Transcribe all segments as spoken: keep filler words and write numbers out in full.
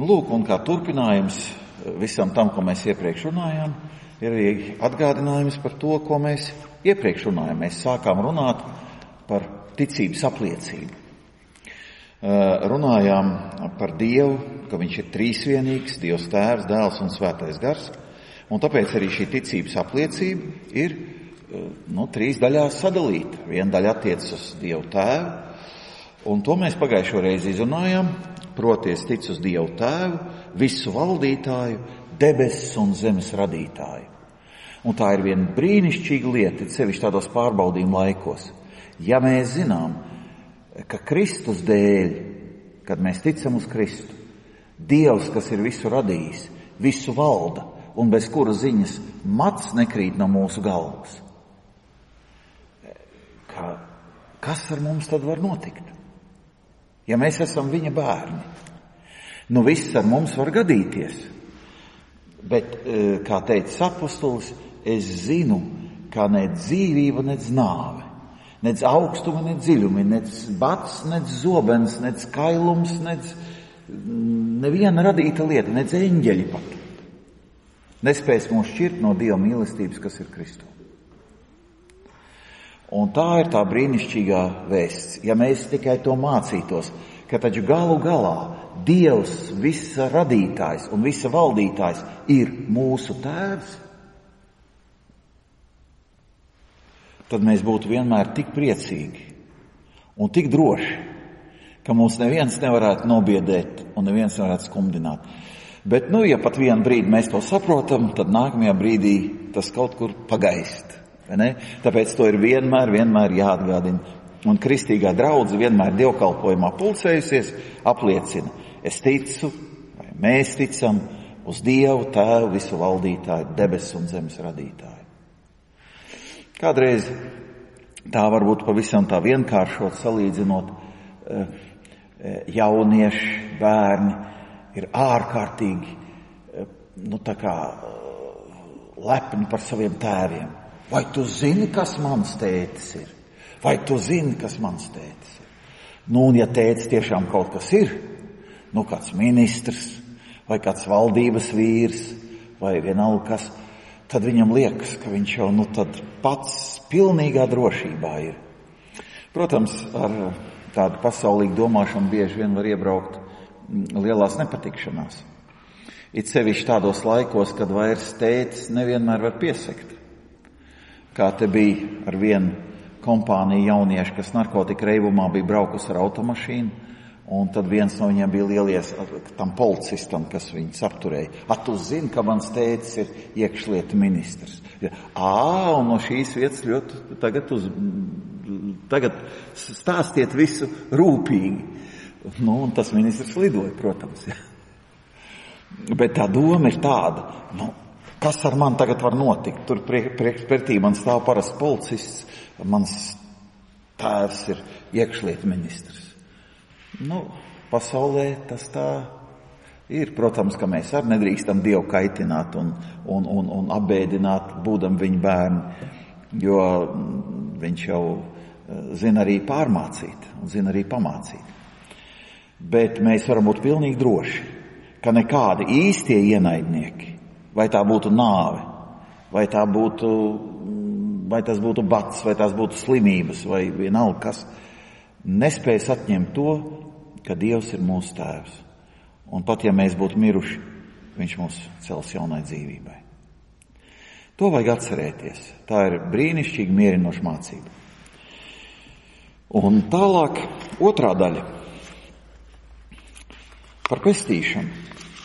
Lūk, un kā turpinājums visam tam, ko mēs iepriekš runājām, ir arī atgādinājums par to, ko mēs iepriekš runājām. Mēs sākām runāt par ticības apliecību. Runājām par Dievu, ka viņš ir trīsvienīgs, Dievs Tēvs, Dēls un Svētais Gars, un tāpēc arī šī ticības apliecība ir nu, trīs daļās sadalīta. Viena daļa attiecas uz Dievu Tēvu, un to mēs pagājušo reizi izrunājām, proti es ticu uz Dievu Tēvu, visu valdītāju, debesis un zemes radītāju. Un tā ir viena brīnišķīga lieta, sevišķi tādos pārbaudījuma laikos. Ja mēs zinām, ka Kristus dēļ, kad mēs ticam uz Kristu, Dievs, kas ir visu radījis, visu valda, un bez kura ziņas mats nekrīt no mūsu galvas, ka, kas ar mums tad var notikt? Ja mēs esam viņa bērni, nu viss ar mums var gadīties, bet, kā teica apostolis, es zinu, ka ne dzīvība, ne nāve, nec augstumi, nec dziļumi, nec bats, nec zobens, nec kailums, nec neviena radīta lieta, nec eņģeļi pat nespēs mūs šķirt no Dieva mīlestības, kas ir Kristū. Un tā ir tā brīnišķīgā vēsts. Ja mēs tikai to mācītos, ka taču galu galā Dievs, visa radītājs un visa valdītājs ir mūsu Tēvs, tad mēs būtu vienmēr tik priecīgi un tik droši, ka mūs neviens nevarētu nobiedēt un neviens nevarētu skumdināt. Bet, nu, ja pat vienu brīdi mēs to saprotam, tad nākamajā brīdī tas kaut kur pagaist, vai ne? Tāpēc to ir vienmēr, vienmēr jāatgādina. Un kristīgā draudze vienmēr dievkalpojumā pulcējusies, apliecina, es ticu, vai mēs ticam uz Dievu Tēvu, visu valdītāju, debesu un zemes radītāju. Kādreiz tā varbūt pavisam tā vienkāršot salīdzinot, jaunieši, bērni ir ārkārtīgi, nu tā kā lepni par saviem tēviem. Vai tu zini, kas mans tētis ir? Vai tu zini, kas mans tētis ir? Nu, un ja tētis tiešām kaut kas ir, nu kāds ministrs, vai kāds valdības vīrs, vai vienalga kas, tad viņam liekas, ka viņš jau nu tad pats pilnīgā drošībā ir. Protams, ar tādu pasaulīgu domāšanu bieži vien var iebraukt lielās nepatikšanās. It sevišķi tādos laikos, kad vairs tētis nevienmēr var piesekt. Kā te bija ar vienu kompāniju jauniešu, kas narkotika reibumā bija braukus ar automašīnu, un tad viens no viņiem bija lielies tam policistam, kas viņus apturēja. A, tu zini, ka mans tētis ir iekšlietu ministrs. Ā, un no šīs vietas ļoti tagad, uz, tagad stāstiet visu rūpīgi. Nu, un tas ministrs lidoja, protams. Ja. Bet tā doma ir tāda, nu, kas ar mani tagad var notikt? Tur priekš pretī man stāv parasts policists, mans tēvs ir iekšlietu ministrs. Nu, pasaulē tas tā ir. Protams, ka mēs arī nedrīkstam Dievu kaitināt un, un, un, un apbēdināt, būdam viņa bērni, jo viņš jau zina arī pārmācīt un zina arī pamācīt. Bet mēs varam būt pilnīgi droši, ka nekādi īstie ienaidnieki, vai tā būtu nāve, vai tā būtu, vai tas būtu bats, vai tās būtu slimības, vai vienalga kas, nespējas atņemt to, ka Dievs ir mūsu Tēvs. Un pat ja mēs būtu miruši, viņš mūs cels jaunai dzīvībai. To vajag atcerēties. Tā ir brīnišķīgi mierinoša mācība. Un tālāk otrā daļa. Par pestīšanu.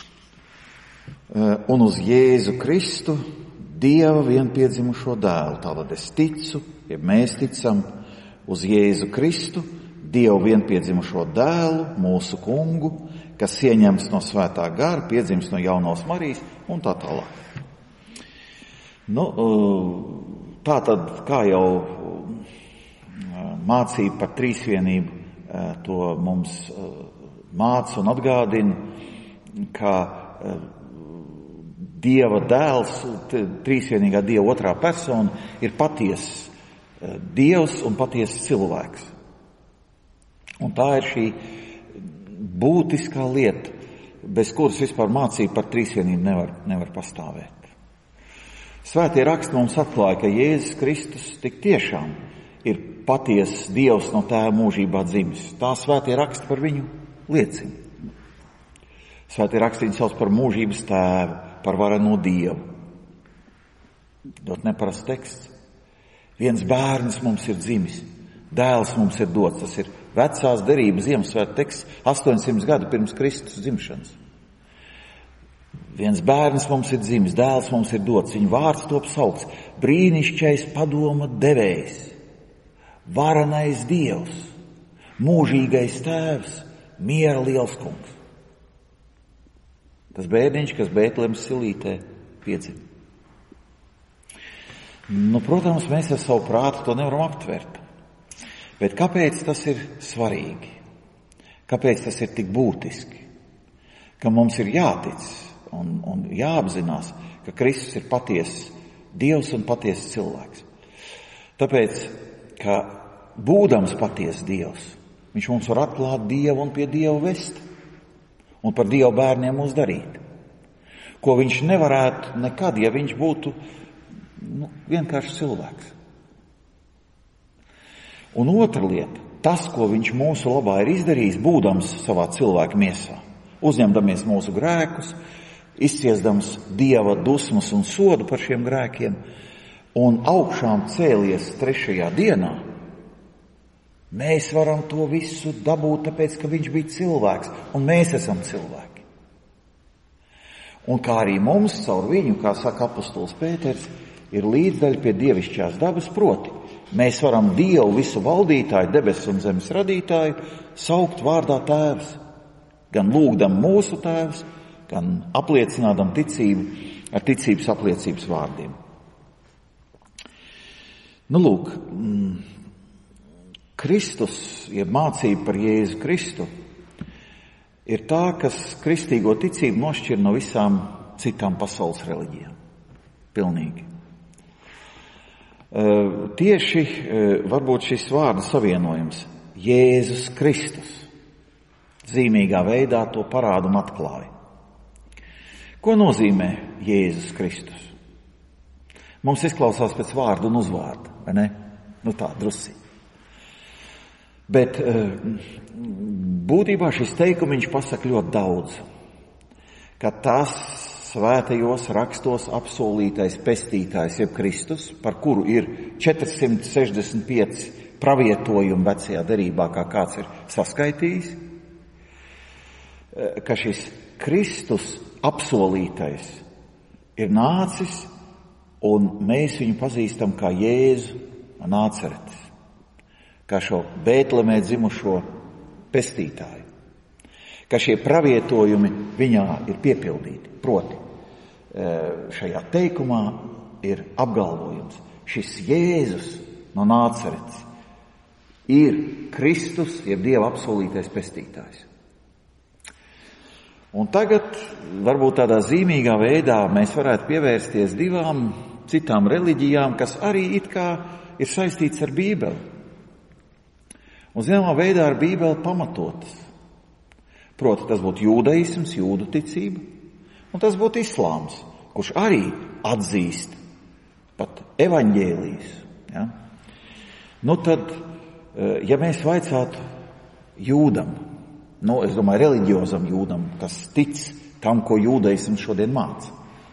Un uz Jēzu Kristu, Dieva vienpiedzimušo dēlu. Tātad es ticu, ja mēs ticam uz Jēzu Kristu, Dievu vienpiedzimušo dēlu, mūsu kungu, kas ieņems no svētā gara, piedzims no jaunās Marijas un tā tālāk. Nu, tā tad, kā jau mācība par trīsvienību to mums māca un atgādina, ka Dieva dēls, trīsvienīgā Dieva otrā persona, ir patiesas Dievs un patiesas cilvēks. Un tā ir šī būtiskā lieta, bez kuras vispār mācība par trīsvienību nevar, nevar pastāvēt. Svētie raksti mums atklāja, ka Jēzus Kristus tik tiešām ir patiesas Dievs no Tēva mūžībā dzimis. Tā svētie raksti par viņu liecina. Svētie raksti viņu sauc par mūžības tēvu, par vareno Dievu. Dot neparasts teksts. Viens bērns mums ir dzimis, dēls mums ir dots. Tas ir vecās derības Ziemassvētku teksts astoņsimt gadu pirms Kristus dzimšanas. Viens bērns mums ir dzimis, dēls mums ir dots. Viņa vārds top saukts brīnišķais padoma devējs, varenais Dievs, mūžīgais tēvs, miera liels kungs. Tas bērniņš, kas Bētlemes silītē piedzima. Nu, protams, mēs ar savu prātu to nevaram aptvert. Bet kāpēc tas ir svarīgi? Kāpēc tas ir tik būtiski? Ka mums ir jātic un, un jāapzinās, ka Kristus ir patiesas Dievs un patiesas cilvēks. Tāpēc, ka būdams patiesas Dievs, viņš mums var atklāt Dievu un pie Dieva vest un par Dievu bērniem mūs darīt. Ko viņš nevarētu nekad, ja viņš būtu nu, vienkārši cilvēks. Un otra lieta, tas, ko viņš mūsu labā ir izdarījis, būdams savā cilvēka miesā, uzņemdamies mūsu grēkus, izciesdams Dieva dusmas un sodu par šiem grēkiem un augšām cēlies trešajā dienā, mēs varam to visu dabūt, tāpēc, ka viņš bija cilvēks un mēs esam cilvēki. Un kā arī mums caur viņu, kā saka apostols Pēters, ir līdzdaļa pie dievišķās dabas, proti, mēs varam Dievu visu valdītāju, debesu un zemes radītāju, saukt vārdā tēvs, gan lūgdam mūsu tēvs, gan apliecinādam ticību ar ticības apliecības vārdiem. Nu, lūk, Kristus, jeb mācība par Jēzu Kristu, ir tā, kas kristīgo ticību nošķir no visām citām pasaules reliģijām. Pilnīgi. Tieši varbūt šis vārda savienojums Jēzus Kristus zīmīgā veidā to parādu un atklāja. Ko nozīmē Jēzus Kristus? Mums izklausās pēc vārdu un uzvārda, vai ne? Nu tā, drusi. Bet būtībā šis teikumiņš pasaka ļoti daudz, ka tas svētajos rakstos apsolītais pestītājs, jeb Kristus, par kuru ir četrsimt sešdesmit pieci pravietojumi vecajā derībā, kā kāds ir saskaitījis, ka šis Kristus apsolītais ir nācis, un mēs viņu pazīstam kā Jēzu Nāceretis, kā šo Bētlemē dzimušo pestītāju, ka šie pravietojumi viņā ir piepildīti. Proti, šajā teikumā ir apgalvojums. Šis Jēzus no Nāceretes ir Kristus, jeb Dieva apsolītais pestītājs. Un tagad, varbūt tādā zīmīgā veidā, mēs varētu pievērsties divām citām reliģijām, kas arī it kā ir saistīts ar Bībeli. Un zināmā veidā ar Bībeli pamatotas. Proti, tas būtu jūdaisms, jūdu ticība, un tas būtu islāms, kurš arī atzīst pat evaņģēlijas. Ja? Nu tad, ja mēs vaicātu jūdam, nu, es domāju, reliģiozam jūdam, kas tic tam, ko jūdaisms šodien māca,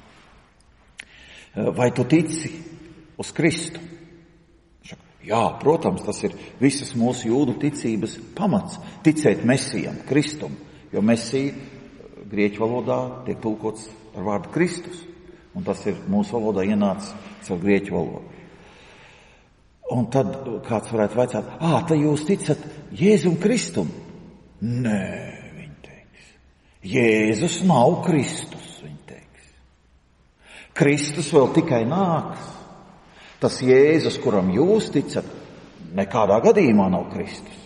vai tu tici uz Kristu? Jā, protams, tas ir visas mūsu jūdu ticības pamats, ticēt Mesijam, Kristum, jo Mesija grieķu valodā tiek tulkots ar vārdu Kristus, un tas ir mūsu valodā ienācis ar grieķu valodu. Un tad kāds varētu vaicāt, ā, tad jūs ticat Jēzum Kristum? Nē, viņi teiks. Jēzus nav Kristus, viņi teiks. Kristus vēl tikai nāks. Tas Jēzus, kuram jūs ticat, nekādā gadījumā nav Kristus.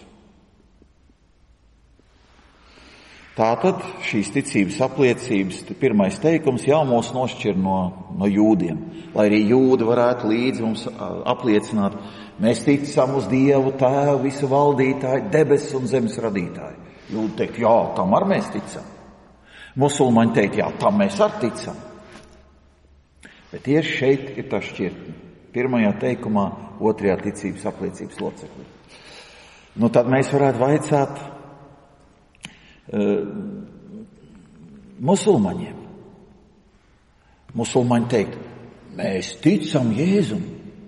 Tātad šīs ticības apliecības pirmais teikums jau mūs nošķir no, no jūdiem. Lai arī jūdi varētu līdzi mums apliecināt, mēs ticam uz Dievu Tēvu, visu valdītāju, debesu un zemes radītāju. Jūdi teikt, jā, tam ar mēs ticam. Musulmaņi teikt, jā, tam mēs ar ticam. Bet tieši šeit ir tā šķirtne. Pirmajā teikumā, otrajā ticības apliecības loceklī. Nu, tad mēs varētu vaicāt uh, musulmaņiem. Musulmaņi teikt, mēs ticam Jēzum.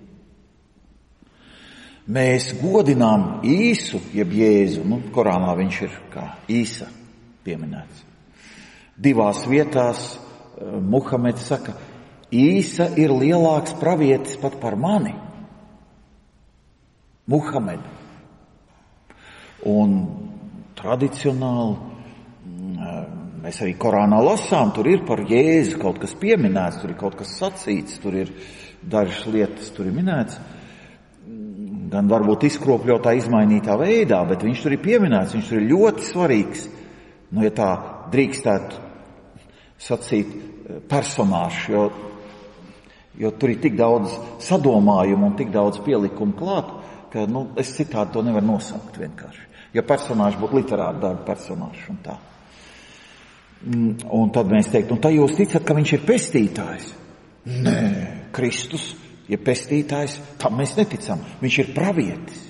Mēs godinām Īsu, jeb Jēzu. Nu, Korānā viņš ir kā Īsa pieminēts. Divās vietās uh, Muhameds saka, Īsa ir lielāks pravietis pat par mani. Muhamedu. Un tradicionāli mēs arī Korānā lasām, tur ir par Jēzu kaut kas pieminēts, tur ir kaut kas sacīts, tur ir dažas lietas, tur ir minēts, gan varbūt izkropļotā, izmainītā veidā, bet viņš tur ir pieminēts, viņš tur ir ļoti svarīgs, nu, ja tā drīkstētu sacīt, personāžs, jo, jo tur ir tik daudz sadomājumu un tik daudz pielikumu klāt, ka, nu, es citādi to nevaru nosaukt vienkārši. Ja personāžs būtu literāri darba personāžs un tā. Un tad mēs teiktu, nu, tā jūs ticat, ka viņš ir pestītājs? Nē, Kristus ir pestītājs, tam mēs neticam. Viņš ir pravietis.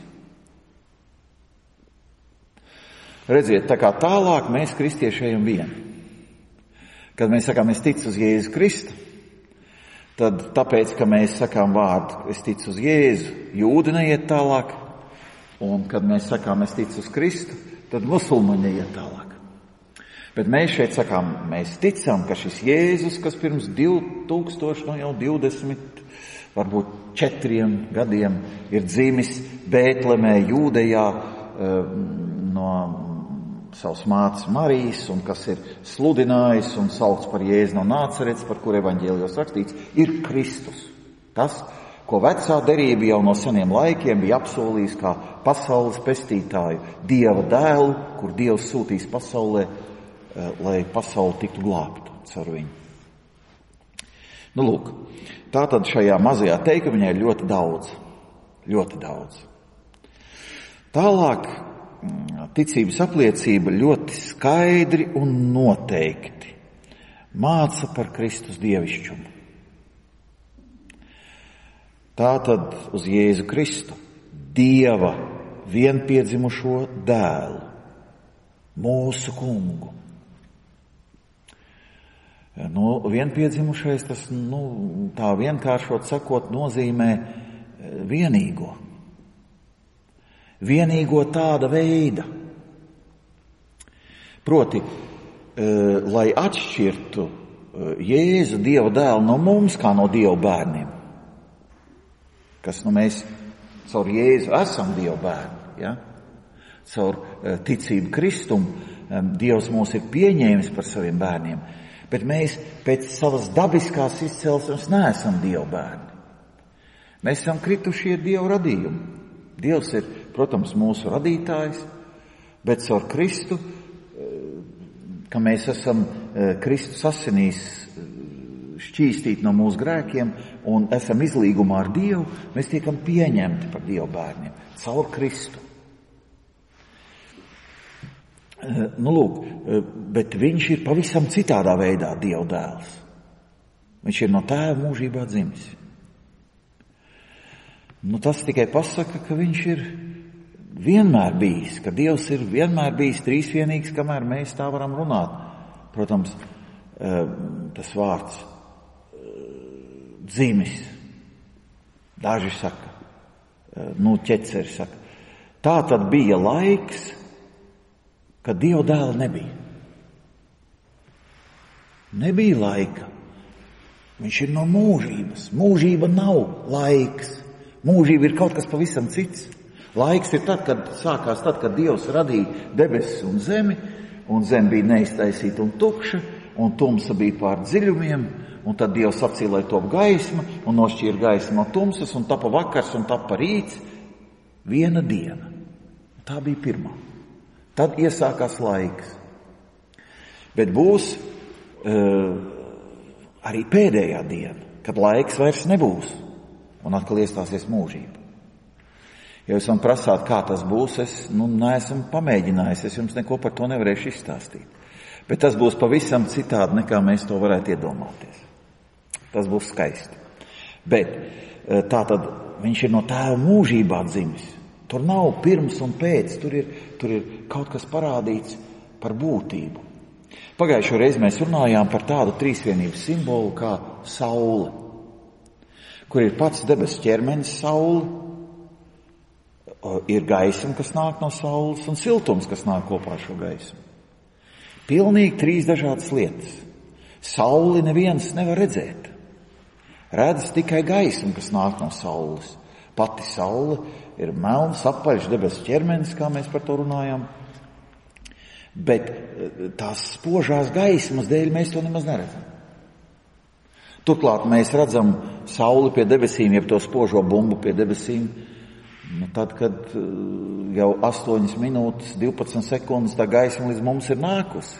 Redziet, tā kā tālāk mēs kristieši ejam vieni. Kad mēs sakām, es ticu uz Jēzu Kristu, tad tāpēc, ka mēs sakām vārdu, es ticu uz Jēzu, jūdi neiet tālāk, un kad mēs sakām, es ticu uz Kristu, tad musulmaņi neiet tālāk. Bet mēs šeit sakām, mēs ticam, ka šis Jēzus, kas pirms divi tūkstoši, no jau divdesmit, varbūt četriem gadiem ir dzimis Bētlemē, Jūdejā, no savas mātes Marijas, un kas ir sludinājis un saukts par Jēzu no Nācerets, par kur evaņģēlijos rakstīts, ir Kristus. Tas, ko vecā derība jau no seniem laikiem bija apsolījis kā pasaules pestītāju, Dieva dēlu, kur Dievs sūtīs pasaulē, lai pasauli tiktu glābta caur viņu. Nu, lūk, tātad šajā mazajā teikumiņā ir ļoti daudz, ļoti daudz. Tālāk ticības apliecība ļoti skaidri un noteikti māca par Kristus dievišķumu. Tātad uz Jēzu Kristu, Dieva vienpiedzimušo dēlu, mūsu kungu. Nu, vienpiedzimušais, tas, nu, tā vienkāršot sakot, nozīmē vienīgo. Vienīgo tāda veida. Proti, lai atšķirtu Jēzu Dieva dēlu no mums, kā no Dieva bērniem, kas nu mēs caur Jēzu esam Dieva bērni, ja? Caur ticību Kristum Dievs mūs ir pieņēmis par saviem bērniem, bet mēs pēc savas dabiskās izcelsmes neesam Dieva bērni. Mēs esam kritušie Dieva radījumi. Dievs ir, protams, mūsu radītājs, bet caur Kristu, ka mēs esam Kristus asinīs šķīstīti no mūsu grēkiem un esam izlīgumā ar Dievu, mēs tiekam pieņemti par Dieva bērniem caur Kristu. Nu, lūk, bet viņš ir pavisam citādā veidā Dieva dēls. Viņš ir no tēva mūžībā dzimis. Nu, tas tikai pasaka, ka viņš ir vienmēr bijis, ka Dievs ir vienmēr bijis trīsvienīgs, kamēr mēs tā varam runāt. Protams, tas vārds dzimis. Daži saka, nu, ķeceri saka. Tā tad bija laiks, kad Dieva dēla nebija. Nebija laika. Viņš ir no mūžības. Mūžība nav laiks. Mūžība ir kaut kas pavisam cits. Laiks ir tad, kad sākās tad, kad Dievs radīja debesis un zemi, un zeme bija neiztaisīta un tukša, un tumsa bija pār dziļumiem, un tad Dievs sacīja, lai top gaisma, un nošķīra gaisma no tumsas, un tapa vakars, un tapa rīts. Viena diena. Tā bija pirmā. Tad iesākās laiks. Bet būs uh, arī pēdējā diena, kad laiks vairs nebūs, un atkal iestāsies mūžība. Ja jūs man prasāt, kā tas būs, es nu, neesmu pamēģinājis, es jums neko par to nevarēšu izstāstīt. Bet tas būs pavisam citādi, nekā mēs to varētu iedomāties. Tas būs skaisti. Bet tā tad viņš ir no tēva mūžībā dzimis. Tur nav pirms un pēc, tur ir, tur ir kaut kas parādīts par būtību. Pagājušo reizi mēs runājām par tādu trīsvienības simbolu kā saule, kur ir pats debesu ķermenis saule, ir gaisma, kas nāk no saules, un siltums, kas nāk kopā ar šo gaismu. Pilnīgi trīs dažādas lietas. Sauli neviens nevar redzēt. Redz tikai gaismu, kas nāk no saules. Pati saule ir melns, apaļš debesu ķermenis, kā mēs par to runājam. Bet tās spožās gaismas dēļ mēs to nemaz neredzam. Turklāt mēs redzam sauli pie debesīm, jeb to spožo bumbu pie debesīm, nu, tad, kad jau astoņas minūtes, divpadsmit sekundes tā gaisma līdz mums ir nākusi.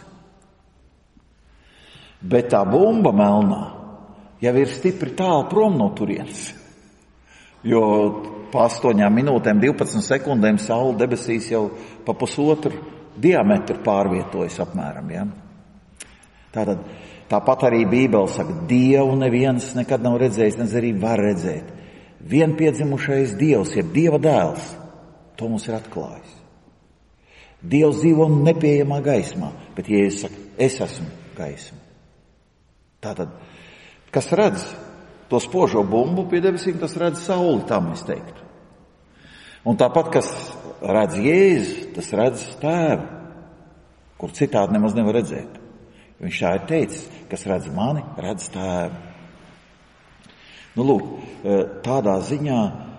Bet tā bumba melnā jau ir stipri tālu prom no turienes. Jo pa astoņām minūtēm, divpadsmit sekundēm saule debesīs jau pa pusotru diametru pārvietojas apmēram. Ja? Tātad, tāpat arī Bībele saka, Dievu neviens nekad nav redzējis, nes arī var redzēt. Vienpiedzimušais Dievs, jeb Dieva dēls, to mums ir atklājis. Dievs dzīvo nepieejamā gaismā, bet Jēzus saka, es esmu gaisma. Tātad, kas redz to spožo bumbu pie debesīm, tas redz sauli, tā mēs teiktu. Un tāpat, kas redz Jēzu, tas redz tēvu, kur citādi nemaz nevar redzēt. Viņš tā ir teicis, kas redz mani, redz tēvu. Nu, lūk, tādā ziņā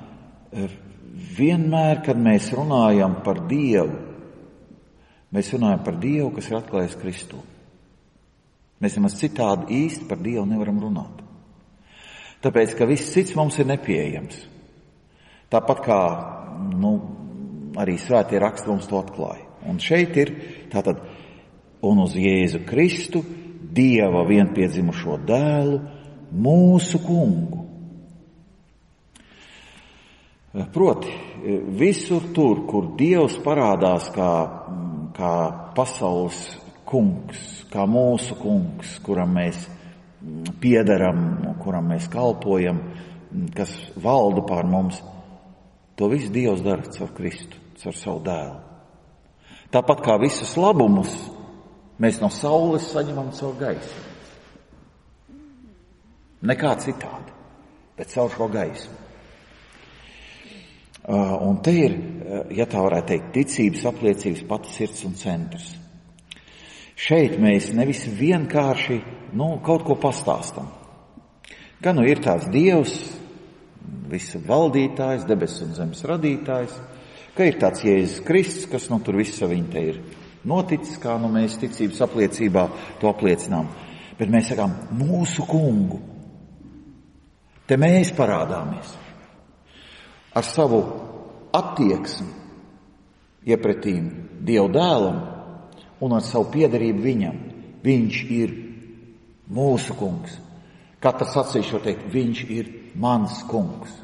vienmēr, kad mēs runājam par Dievu, mēs runājam par Dievu, kas ir atklājies Kristū. Mēs nemaz citādi īsti par Dievu nevaram runāt. Tāpēc, ka viss cits mums ir nepieejams. Tāpat kā, nu, arī svētie raksti mums to atklāja. Un šeit ir tātad, un uz Jēzu Kristu, Dieva vienpiedzimušo dēlu, mūsu kungu. Proti, visur tur, kur Dievs parādās kā, kā pasaules kungs, kā mūsu kungs, kuram mēs piederam, kuram mēs kalpojam, kas valda pār mums, to visu Dievs dara caur Kristu, caur savu dēlu. Tāpat kā visus labumus mēs no saules saņemam caur gaisu. Nekā citādi, bet caur šo gaismu. Un te ir, ja tā varētu teikt, ticības apliecības pats sirds un centrs. Šeit mēs nevis vienkārši, nu, kaut ko pastāstam. Gan nu ir tāds Dievs, visa valdītājs, debesu un zemes radītājs, ka ir tāds Jēzus Kristus, kas nu tur visa viņa te ir noticis, kā nu mēs ticības apliecībā to apliecinām. Bet mēs sakām, mūsu kungu. Te mēs parādāmies ar savu attieksmi iepretīm Dievu dēlam un ar savu piederību viņam. Viņš ir mūsu kungs. Katrs atsevišķi teikt, viņš ir mans kungs.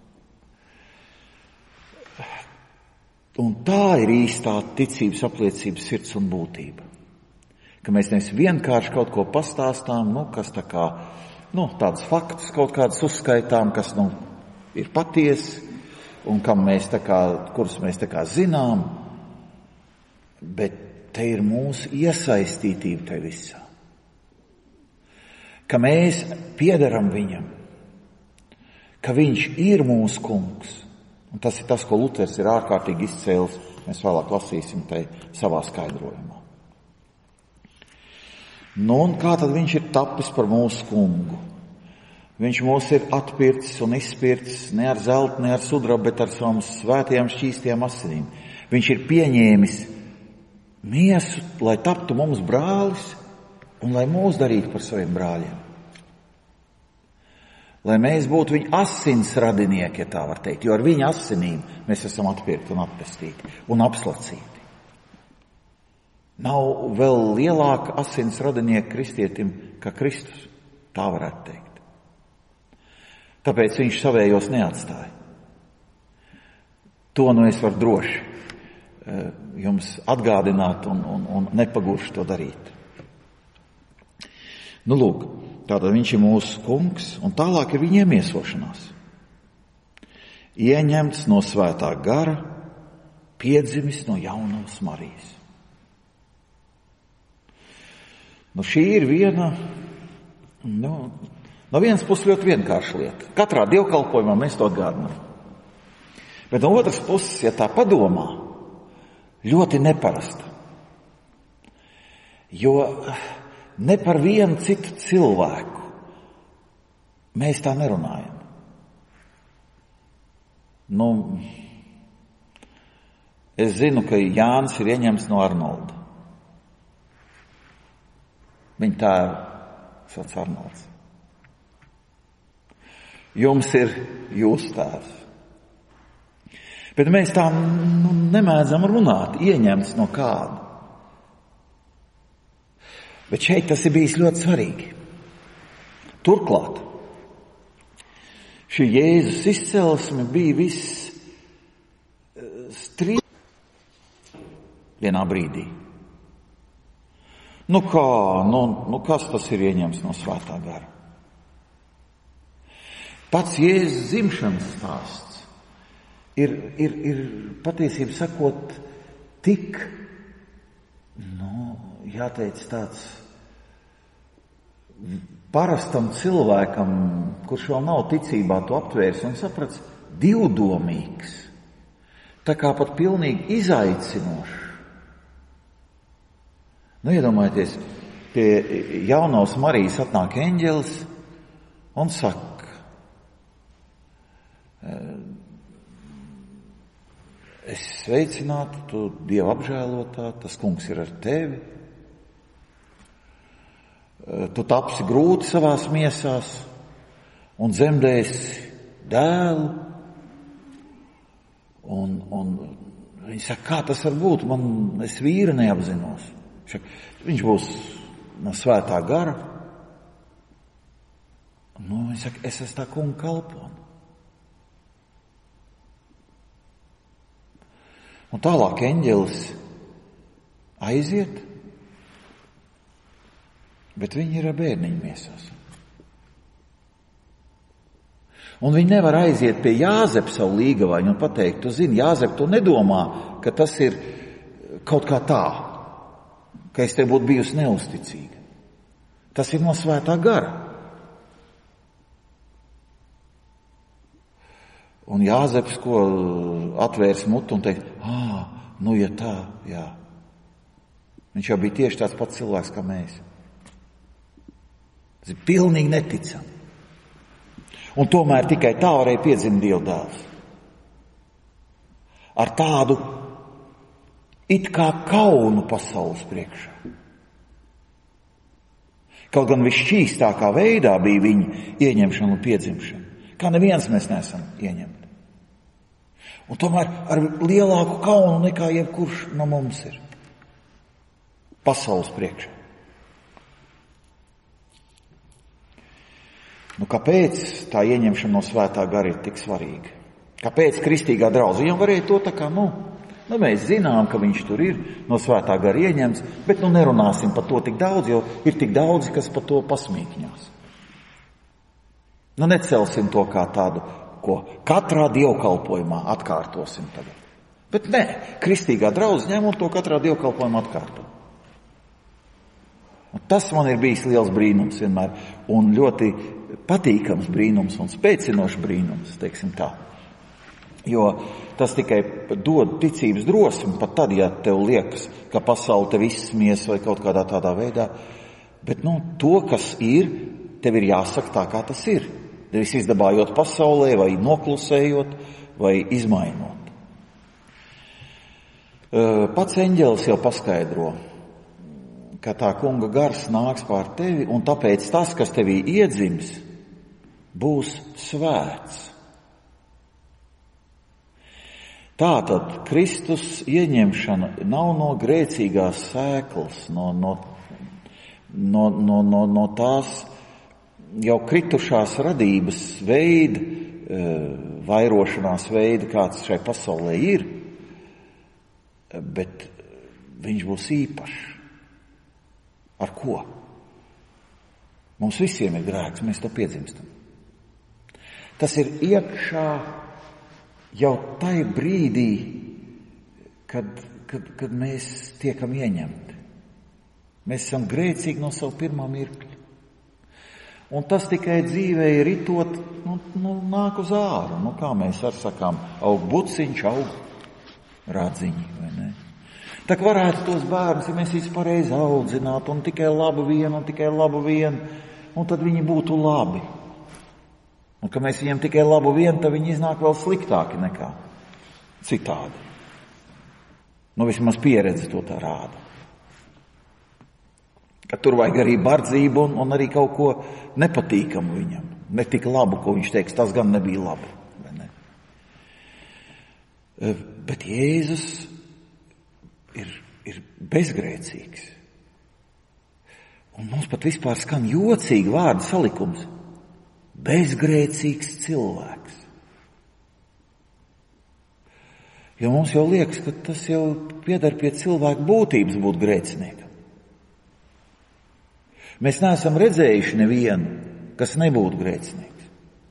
Un tā ir īstā ticības apliecības sirds un būtība. Ka mēs nevis vienkārši kaut ko pastāstām, nu, kas tā kā, nu, tāds fakts kaut kāds uzskaitām, kas, nu, ir patiesi, un kam mēs tā kā, kurus mēs tā kā zinām, bet te ir mūsu iesaistītība te visā. Ka mēs piederam viņam, ka viņš ir mūsu kungs. Un tas ir tas, ko Luters ir ārkārtīgi izcēlis, mēs vēlāk lasīsim tai savā skaidrojumā. Nu, un kā tad viņš ir tapis par mūsu kungu? Viņš mūs ir atpircis un izpircis ne ar zeltu, ne ar sudrabu, bet ar savām svētajām šķīstajām asinīm. Viņš ir pieņēmis miesu, lai taptu mums brālis un lai mūs darītu par saviem brāļiem. Lai mēs būtu viņa asins radinieki, ja tā var teikt, jo ar viņa asinīm mēs esam atpirkti un atpestīti un apslacīti. Nav vēl lielāka asins radinieka kristietim kā Kristus, tā varētu teikt. Tāpēc viņš savējos neatstāja. To nu es varu droši jums atgādināt un, un, un nepagurši to darīt. Nu, lūk, tātad viņš ir mūsu kungs, un tālāk ir viņa iemiesošanās. Ieņemts no svētā gara, piedzimis no jaunās Marijas. Nu, šī ir viena, nu, no vienas puses ļoti vienkārša lieta. Katrā dievkalpojumā mēs to atgādinām. Bet no otras puses, ja tā padomā, ļoti neparasta. Jo ne par vienu citu cilvēku mēs tā nerunājam. Nu, es zinu, ka Jānis ir ieņemts no Arnolda. Viņa tēva sauc Arnolds. Jums ir jūsu tēvs. Bet mēs tā nu, nemēdzam runāt, ieņemts no kāda. Bet šeit tas ir bijis ļoti svarīgi. Turklāt, šī Jēzus izcelsme bija viss strīd vienā brīdī. Nu kā, nu, nu kas tas ir ieņemts no svētā gara? Pats Jēzus dzimšanas stāsts ir, ir, ir patiesībā sakot tik, nu, jāteic tāds parastam cilvēkam, kurš vēl nav ticībā to aptvērs un saprats, divdomīgs, tā kā pat pilnīgi izaicinošs. Nu, iedomājieties, pie jaunās Marijas atnāk eņģelis un saka, es sveicinātu, tu Dieva apžēlotā, tas kungs ir ar tevi. Tu tapsi grūti savās miesās un dzemdēsi dēlu. Un, un viņi saka, kā tas var būt? Man, es vīra neapzinos. Viņš būs no svētā gara. Nu, viņi saka, es esmu tā kunga kalpone. Un tālāk eņģelis aiziet, bet viņi ir ar bērniņu miesās. Un viņi nevar aiziet pie Jāzepa savu līgavaņu un pateikt, tu zini, Jāzep, tu nedomā, ka tas ir kaut kā tā, ka es tev būtu bijusi neusticīga. Tas ir no svētā gara. Un Jāzeps, ko atvērs mutu un teikt, ā, nu ja tā, jā. Viņš jau bija tieši tāds pats cilvēks kā mēs. Tas ir pilnīgi neticami. Un tomēr tikai tā varēja piedzimt Dieva dēls. Ar tādu it kā kaunu pasaules priekšā. Kaut gan visšķīstākā veidā bija viņa ieņemšana un piedzimšana. Kā neviens mēs neesam ieņemti. Un tomēr ar lielāku kaunu nekā jebkurš no mums ir. Pasaules priekšā. Nu, kāpēc tā ieņemšana no svētā gara ir tik svarīga? Kāpēc kristīgā draudze? Viņam varēja to tā kā, nu, nu, mēs zinām, ka viņš tur ir no svētā gara ieņemts, bet nu nerunāsim par to tik daudz, jo ir tik daudz, kas par to pasmīkņās. Nu, necelsim to kā tādu, ko katrā dievkalpojumā atkārtosim tagad. Bet nē, kristīgā draudze ņem un to katrā dievkalpojumā atkārto. Un tas man ir bijis liels brīnums vienmēr, un ļoti patīkams brīnums un spēcinošs brīnums, teiksim tā. Jo tas tikai dod ticības drosmi, pat tad, ja tev liekas, ka pasaule tev izsmies vai kaut kādā tādā veidā, bet, nu, to, kas ir, tev ir jāsaka tā, kā tas ir. Nevis izdabājot pasaulē, vai noklusējot, vai izmainot. Pats eņģelis jau paskaidro, ka tā kunga gars nāks pār tevi, un tāpēc tas, kas tevī iedzims, būs svēts. Tātad Kristus ieņemšana nav no grēcīgās sēklas, no, no, no, no, no, no tās jau kritušās radības veida, vairošanās veida, kāds šai pasaulē ir, bet viņš būs īpašs. Ar ko? Mums visiem ir grēks, mēs to piedzimstam. Tas ir iekšā jau tai brīdī, kad, kad, kad mēs tiekam ieņemti. Mēs esam grēcīgi no savu pirmā mirkļa. Un tas tikai dzīvē ritot, nu, nu, nāk uz āru. Nu, kā mēs ar sakām, aug buciņš, aug rādziņi, vai ne? Tā kā varētu tos bērnus, ja mēs viņus pareizi audzinātu, un tikai labu vienu, un tikai labu vienu, un tad viņi būtu labi. Un ka mēs viņiem tikai labu vienu, tad viņi iznāk vēl sliktāki nekā citādi. Nu, vismaz pieredze to tā rāda. Ka tur vajag arī bardzību un, un arī kaut ko nepatīkamu viņam. Ne tik labu, ko viņš teiks, tas gan nebija labi. Ne? Bet Jēzus ir, ir bezgrēcīgs. Un mums pat vispār skan jocīgi vārdu salikums. Bezgrēcīgs cilvēks. Jo mums jau liekas, ka tas jau pieder pie cilvēka būtības būt grēciniekam. Mēs neesam redzējuši nevienu, kas nebūtu grēcinieks.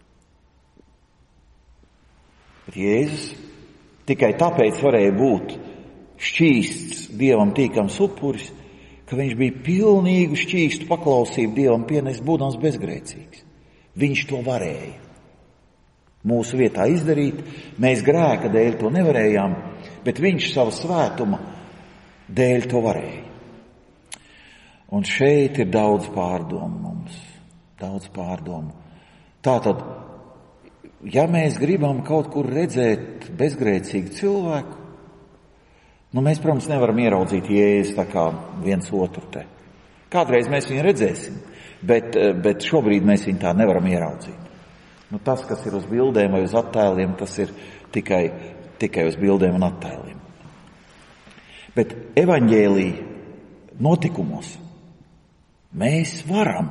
Bet Jēzus tikai tāpēc varēja būt šķīsts, Dievam tīkams upuris, ka viņš bija pilnīgu šķīstu paklausību Dievam pienes, būdams bezgrēcīgs. Viņš to varēja mūsu vietā izdarīt. Mēs grēka dēļ to nevarējām, bet viņš savu svētuma dēļ to varēja. Un šeit ir daudz pārdomu mums. Daudz pārdomu. Tātad, ja mēs gribam kaut kur redzēt bezgrēcīgu cilvēku, nu mēs, protams, nevaram ieraudzīt Jēzu tā kā viens otru te. Kādreiz mēs viņu redzēsim, bet, bet šobrīd mēs viņu tā nevaram ieraudzīt. Nu, tas, kas ir uz bildēm vai uz attēliem, tas ir tikai, tikai uz bildēm un attēliem. Bet evaņģēlī notikumos mēs varam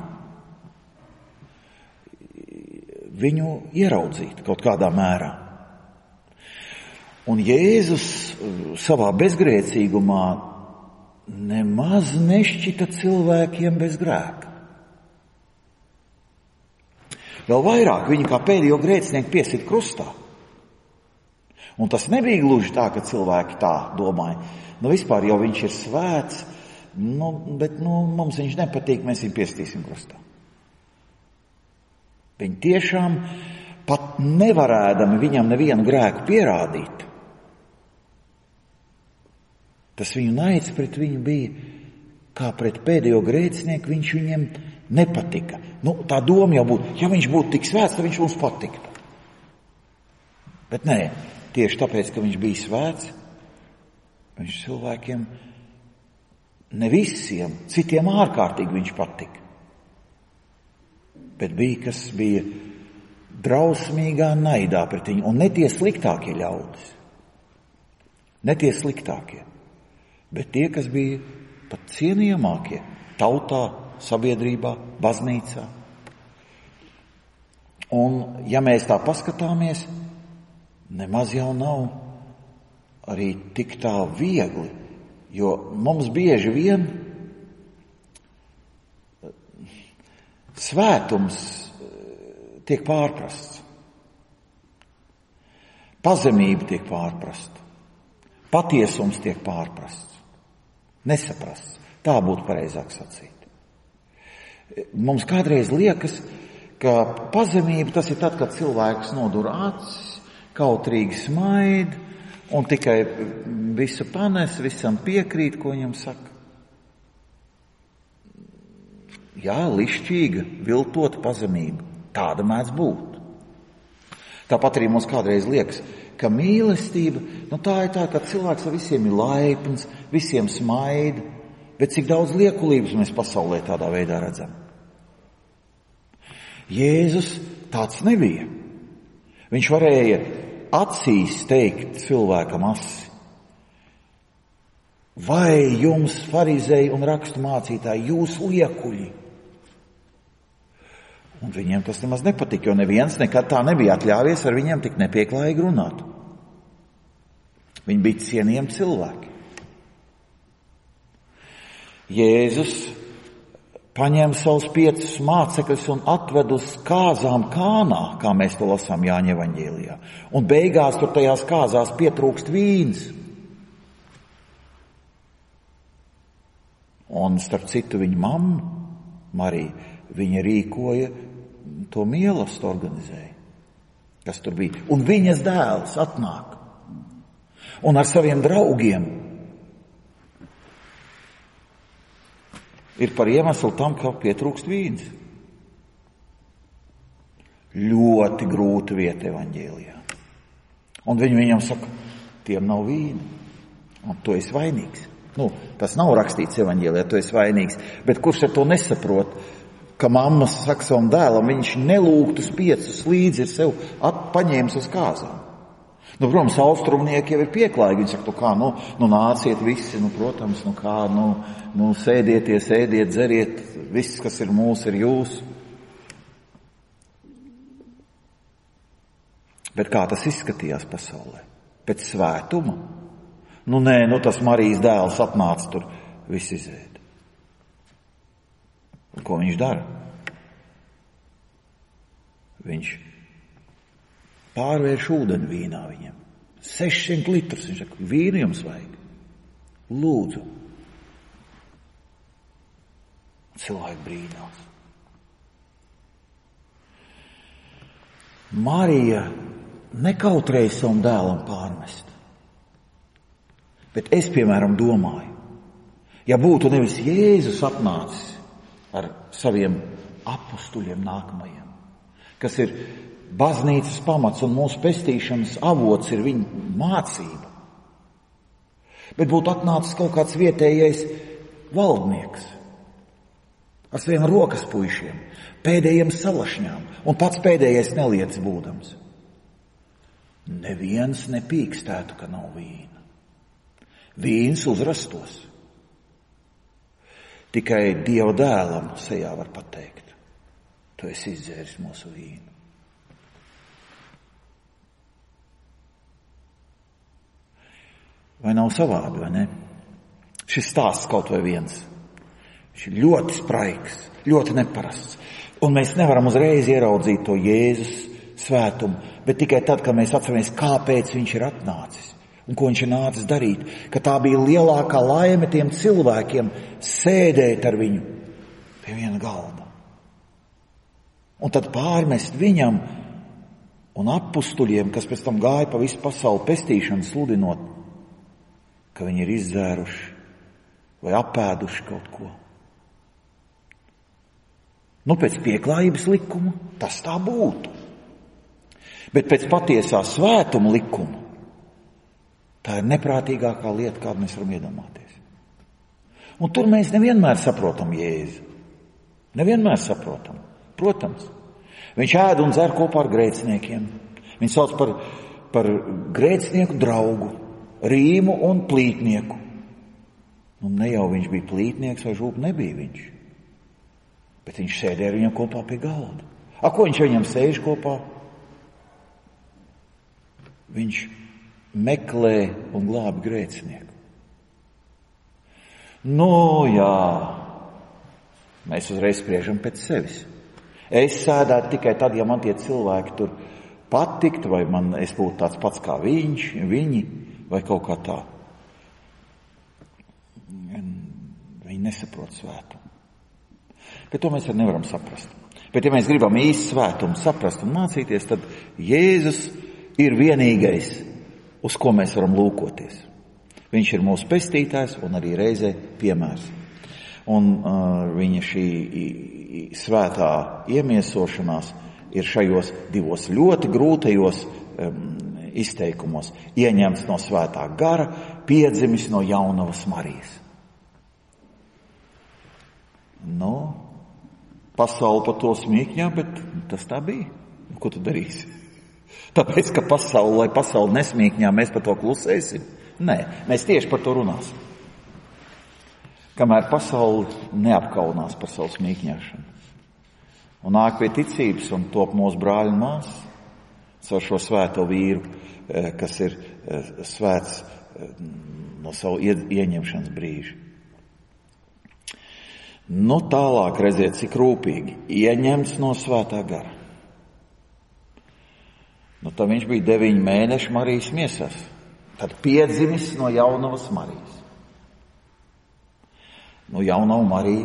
viņu ieraudzīt kaut kādā mērā. Un Jēzus savā bezgrēcīgumā nemaz nešķita cilvēkiem bez grēka. Vēl vairāk viņu kā pēdējo grēcinieku piesit krustā. Un tas nebija gluži tā, ka cilvēki tā domāja. Nu vispār jau viņš ir svēts, nu, bet nu, mums viņš nepatīk, mēs viņu piestīsim krustā. Viņi tiešām pat nevarēdami viņam nevienu grēku pierādīt. Tas viņu naids pret viņu bija, kā pret pēdējo grēcinieku, viņš viņiem nepatika. Nu, tā doma jau būtu, ja viņš būtu tik svēts, tad viņš mums patiktu. Bet nē, tieši tāpēc, ka viņš bija svēts, viņš cilvēkiem, ne visiem, citiem ārkārtīgi viņš patika. Bet bija, kas bija drausmīgā naidā pret viņu, un ne tie sliktākie ļaudis. Ne tie sliktākie, bet tie, kas bija pat cienījamākie tautā, sabiedrībā, baznīcā. Un, ja mēs tā paskatāmies, nemaz jau nav arī tik tā viegli, jo mums bieži vien svētums tiek pārprasts. Pazemība tiek pārprasta. Patiesums tiek pārprasts. Nesaprasts. Tā būtu pareizāk sacīt. Mums kādreiz liekas, ka pazemība tas ir tad, kad cilvēks nodur acis, kautrīgi smaid un tikai visu panes, visam piekrīt, ko viņam saka. Jā, lišķīga, viltota pazemība. Tāda mēdz būt. Tāpat arī mums kādreiz liekas, ka mīlestība, nu tā ir tā, ka cilvēks ar visiem ir laipns, visiem smaida, bet cik daudz liekulības mēs pasaulē tādā veidā redzam. Jēzus tāds nebija. Viņš varēja acīs teikt cilvēkam asi. Vai jums, farizēji un rakstu mācītāji, jūs liekuļi? Un viņiem tas nemaz nepatika, jo neviens nekad tā nebija atļāvies ar viņiem tik nepieklājīgi runāt. Viņi bija cienījami cilvēki. Jēzus paņem savus piecus mācekļus un atved uz kāzām Kānā, kā mēs to lasām Jāņa evaņģēlijā. Un beigās tur tajās kāzās pietrūkst vīns. Un starp citu viņa mamma, Marija, viņa rīkoja to mīlestību organizēja, kas tur bija. Un viņas dēls atnāk. Un ar saviem draugiem ir par iemeslu tam, ka pietrūkst vīns. Ļoti grūta vieta evaņģēlijā. Un viņi viņam saka, tiem nav vīna. Un tu esi vainīgs. Nu, tas nav rakstīts evaņģēlijā, tu esi vainīgs. Bet kurš ar to nesaprot, ka mamma saka savam dēlam, viņš nelūgtus piecus līdzi ir sev paņēmis uz kāzām. Nu, protams, austrumnieki jau ir pieklājīgi. Viņi saka, nu kā, nu, nu nāciet visi, nu, protams, nu kā, nu, nu sēdieties, ēdiet, dzeriet, viss, kas ir mūsu, ir jūsu. Bet kā tas izskatījās pasaulē? Pēc svētuma? Nu, nē, nu tas Marijas dēls atnāca tur, viss izēd. Un ko viņš dara? Viņš pārvērš ūdeni vīnā viņam. sešsimt litrus. Viņš saka, vīnu jums vajag. Lūdzu. Cilvēki brīnās. Marija nekautrēja savam dēlam pārmest. Bet es, piemēram, domāju, ja būtu nevis Jēzus atnācis ar saviem apustuļiem nākamajiem, kas ir baznīcas pamats un mūsu pestīšanas avots ir viņa mācība, bet būtu atnācis kaut kāds vietējais valdnieks ar saviem rokas puišiem, pēdējiem salašņām un pats pēdējais neliec būdams. Neviens nepīkstētu, ka nav vīna. Vīns uzrastos. Tikai Dieva dēlam sejā var pateikt, tu esi izdzēris mūsu vīnu. Vai nav savādi, vai ne? Šis stāsts kaut vai viens. Viņš ir ļoti spraigs, ļoti neparasts. Un mēs nevaram uzreiz ieraudzīt to Jēzus svētumu, bet tikai tad, kad mēs atceramies, kāpēc viņš ir atnācis. Un ko viņš ir nācis darīt, ka tā bija lielākā laime tiem cilvēkiem sēdēt ar viņu pie viena galda. Un tad pārmest viņam un apustuļiem, kas pēc tam gāja pa visu pasauli pestīšanu sludinot, ka viņi ir izdzēruši vai apēduši kaut ko. Nu, pēc pieklājības likuma tas tā būtu. Bet pēc patiesā svētuma likuma tā ir neprātīgākā lieta, kādu mēs varam iedomāties. Un tur mēs nevienmēr saprotam Jēzu. Nevienmēr saprotam. Protams, viņš ēd un dzer kopā ar grēciniekiem. Viņš sauc par, par grēcinieku draugu, rīmu un plītnieku. Un ne jau viņš bija plītnieks vai žūp nebija viņš. Bet viņš sēdēja ar viņam kopā pie galda. A, ko viņš viņam sēž kopā? Viņš meklē un glābi grēcinieku. Nu, jā, mēs uzreiz spriežam pēc sevis. Es sēdētu tikai tad, ja man tie cilvēki tur patiktu, vai man es būtu tāds pats kā viņš, viņi, vai kaut kā tā. Viņi nesaprot svētumu. Bet to mēs arī nevaram saprast. Bet ja mēs gribam īsti svētumu saprast un mācīties, tad Jēzus ir vienīgais, uz ko mēs varam lūkoties. Viņš ir mūsu pestītājs un arī reizē piemērs. Un uh, viņa šī svētā iemiesošanās ir šajos divos ļoti grūtajos um, izteikumos. Ieņemts no svētā gara, piedzimis no jaunavas Marijas. Nu, pasauli par to smīkņā, bet tas tā bija. Ko tu darīsi? Tāpēc, ka pasauli, lai pasauli nesmīkņā, mēs par to klusēsim? Nē, mēs tieši par to runāsim. Kamēr pasauli neapkaunās par savu smīkņāšanu. Un nāk pie ticības un top mūsu brāļi un māsas ar šo svēto vīru, kas ir svēts no savu ieņemšanas brīža. Nu tālāk redziet, cik rūpīgi ieņemts no svētā gara. Nu tad viņš bija deviņi mēneši Marijas miesās. Tad piedzimis no jaunavas Marijas. Nu jaunava Marija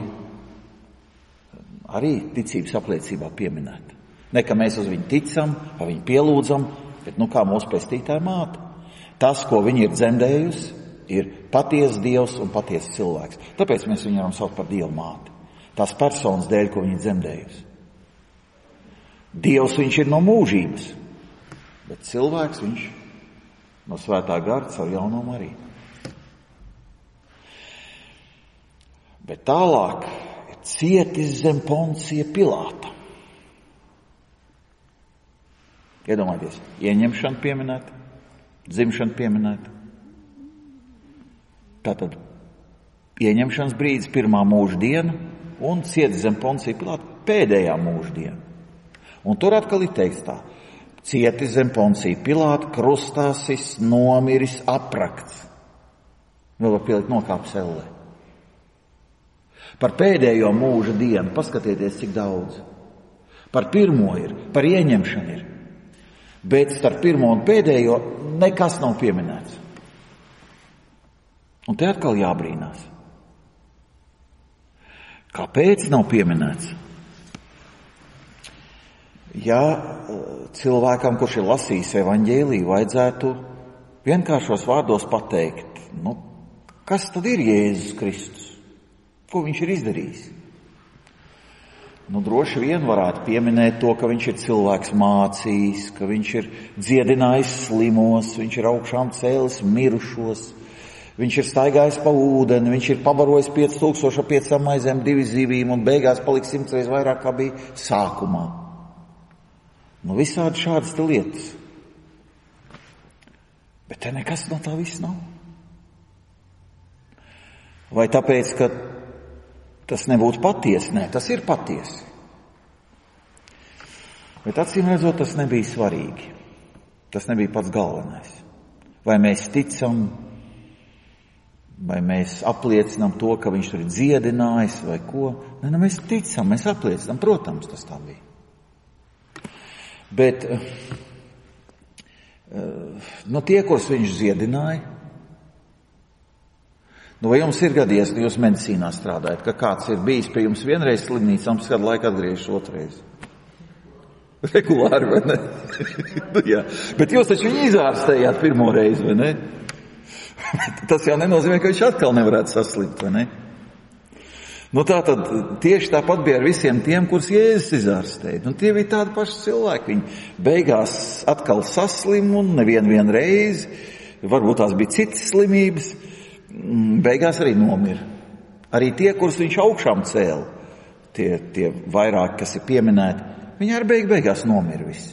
arī ticības apliecībā pieminēta. Ne, ka mēs uz viņu ticam, ka viņu pielūdzam, bet nu kā mūsu pestītāja māte. Tas, ko viņa ir dzemdējusi, ir patiesa Dievs un patiesa cilvēks. Tāpēc mēs viņu varam saukt par Dievu māti. Tās personas dēļ, ko viņa ir dzemdējusi. Dievs viņš ir no mūžības, bet cilvēks viņš no svētā gara caur jauno Mariju. Bet tālāk ir cietis zem Poncija Pilāta. Iedomājieties, ieņemšana pieminēta, dzimšana pieminēta. Tātad ieņemšanas brīdis, pirmā mūža diena un cietis zem Poncija Pilāta pēdējā mūža diena. Un tur atkal ir teikts tā, cietis zem Poncija Pilāta, krustāsis, nomiris, aprakts. Vēl var pielikt nokāpes ellē. Par pēdējo mūža dienu, paskatieties, cik daudz. Par pirmo ir, par ieņemšanu ir. Bet starp pirmo un pēdējo nekas nav pieminēts. Un te atkal jābrīnās. Kāpēc nav pieminēts? Ja cilvēkam, kurš ir lasījis evaņģēliju, vajadzētu vienkāršos vārdos pateikt, nu, kas tad ir Jēzus Kristus? Ko viņš ir izdarījis? Nu, droši vien varētu pieminēt to, ka viņš ir cilvēks mācījis, ka viņš ir dziedinājis slimos, viņš ir augšām cēlis mirušos, viņš ir staigājis pa ūdeni, viņš ir pabarojis pieci tūkstoši ar piecām maizēm, divi zivīm un beigās paliks simts reiz vairāk, kā bija sākumā. Nu, visādi šādas te lietas. Bet te nekas no tā viss nav. Vai tāpēc, ka tas nebūtu patiesi? Nē, tas ir patiesi. Bet acīm redzot, tas nebija svarīgi. Tas nebija pats galvenais. Vai mēs ticam, vai mēs apliecinām to, ka viņš tur ir dziedinājis, vai ko? Nē, ne, mēs ticam, mēs apliecinām. Protams, tas tā bija. Bet no tie, kurus viņš dziedināja, nu, vai jums ir gadījies, ka jūs medicīnā strādājat, ka kāds ir bijis pie jums vienreiz slimnīcā un pēc kādu laiku atgriežas otrais? Regulāri, vai ne? Nu, jā. Bet jūs taču viņu izārstējāt pirmo reizi, vai ne? Tas jau nenozīmē, ka viņš atkal nevarētu saslimt, vai ne? Nu tā tad tieši tāpat bija ar visiem tiem, kurus Jēzus izārstēja. Nu tie bija tādi paši cilvēki. Viņi beigās atkal saslim un nevienu vienu reizi, varbūt tās bija citas slimības, beigās arī nomira. Arī tie, kurus viņš augšām cēla, tie, tie vairāk, kas ir pieminēti, viņi arī beig, beigās nomira visi.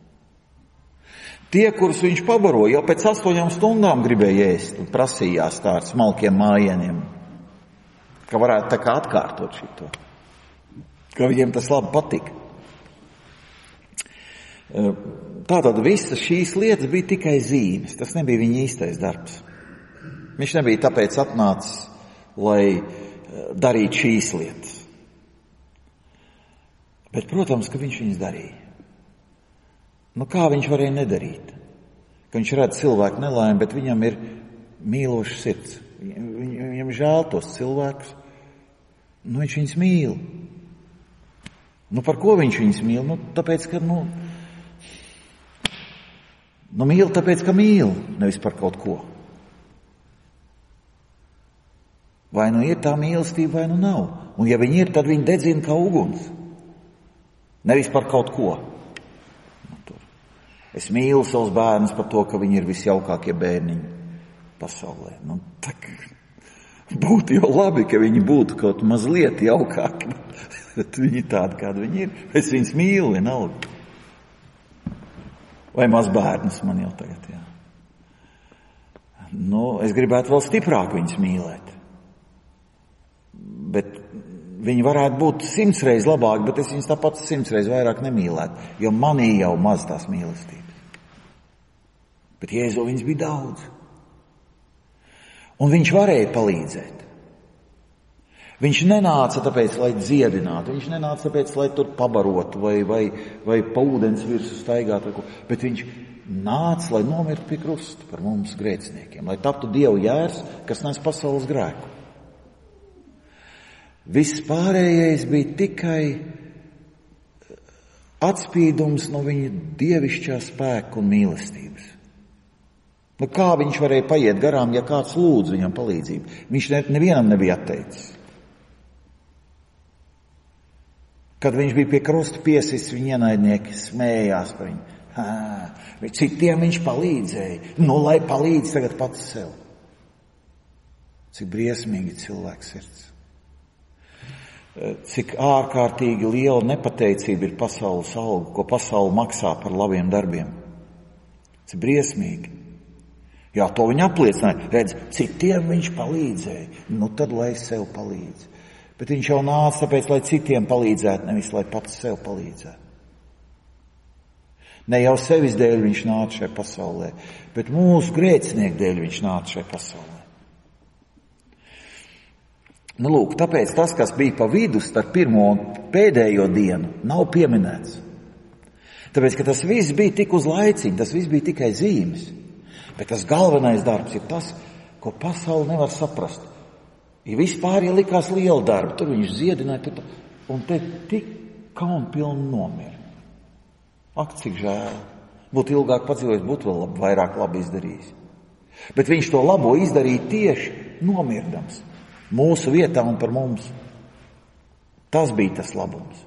Tie, kurus viņš pabaroja, jau pēc astoņām stundām gribēja ēst un prasījās tā ar smalkiem mājieniem, ka varētu tā kā atkārtot šito, ka viņiem tas labi patika. Tātad visas šīs lietas bija tikai zīmes, tas nebija viņa īstais darbs. Viņš nebija tāpēc atnācis, lai darītu šīs lietas. Bet, protams, ka viņš viņas darīja. Nu, kā viņš varēja nedarīt? Ka viņš redz cilvēku nelaimi, bet viņam ir mīloša sirds. Viņ, viņam žēl tos cilvēkus. Nu, viņš viņus mīl. Nu, par ko viņš viņus mīl? Nu, tāpēc, ka, nu, nu mīl tāpēc, ka mīl, nevis par kaut ko. Vai nu ir tā mīlestība, vai nu nav. Un ja viņi ir, tad viņi dedzina kā uguns. Nevis par kaut ko. Es mīlu savus bērnus par to, ka viņi ir visjaukākie bērniņi pasaulē. Nu, tā, būtu jau labi, ka viņi būtu kaut mazliet jaukāki, bet viņi tādi, kādi viņi ir. Es viņus mīlu, vienalga. Vai mazbērnus man jau tagad, jā. Nu, es gribētu vēl stiprāk viņus mīlēt. Bet viņi varētu būt simts reiz labāk, bet es viņus tāpat simts reiz vairāk nemīlētu, jo manī jau maz tās mīlestības. Bet Jēzu viņas bija daudz. Un viņš varēja palīdzēt. Viņš nenāca tāpēc, lai dziedinātu, viņš nenāca tāpēc, lai tur pabarotu vai, vai, vai pa ūdens virsu staigātu, bet viņš nāca, lai nomirtu pie krusta par mums grēciniekiem, lai taptu Dievu jērs, kas nes pasaules grēku. Viss pārējais bija tikai atspīdums no viņa dievišķā spēka un mīlestības. Nu, kā viņš varēja paiet garām, ja kāds lūdz viņam palīdzību? Viņš ne, nevienam nebija atteicis. Kad viņš bija pie krusta piesists, viņa ienaidnieki smējās par viņu. Hā, citiem viņš palīdzēja. Nu, lai palīdz tagad pats sev. Cik briesmīgi cilvēks sirds. Cik ārkārtīgi liela nepateicība ir pasaules alga, ko pasaule maksā par labiem darbiem. Cik briesmīgi. Jā, to viņa apliecināja. Redz, citiem viņš palīdzēja. Nu, tad lai sev palīdz. Bet viņš jau nāca tāpēc, lai citiem palīdzētu, nevis lai pats sev palīdzētu. Ne jau sevis dēļ viņš nāca šajā pasaulē, bet mūsu grēcinieku dēļ viņš nāca šajā pasaulē. Nu, lūk, tāpēc tas, kas bija pa vidu starp pirmo un pēdējo dienu, nav pieminēts. Tāpēc, ka tas viss bija tik uz laiciņu, tas viss bija tikai zīmes. Bet tas galvenais darbs ir tas, ko pasaule nevar saprast. Ja vispār ja likās liela darba, tur viņš ziedināja, tur, un te tik kaunpilni nomira. Ak, cik žēl. Būtu ilgāk padzīvojis, būtu vēl lab, vairāk labi izdarījis. Bet viņš to labo izdarīja tieši nomirdams. Mūsu vietā un par mums. Tas bija tas labums.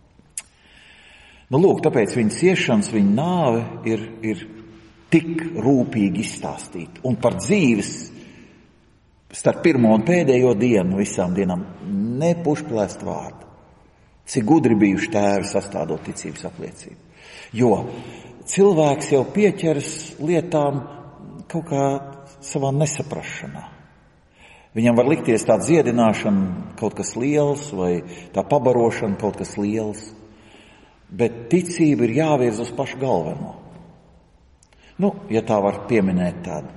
Nu, lūk, tāpēc viņa ciešanas, viņa nāve ir, ir tik rūpīgi izstāstīta. Un par dzīves starp pirmo un pēdējo dienu visām dienām nepušplēst vārdu. Cik gudri bijuši tēvi sastādot ticības apliecību. Jo cilvēks jau pieķeras lietām kaut kā savā nesaprašanā. Viņam var likties tā dziedināšana kaut kas liels vai tā pabarošana kaut kas liels. Bet ticība ir jāvirz uz pašu galveno. Nu, ja tā var pieminēt tādu.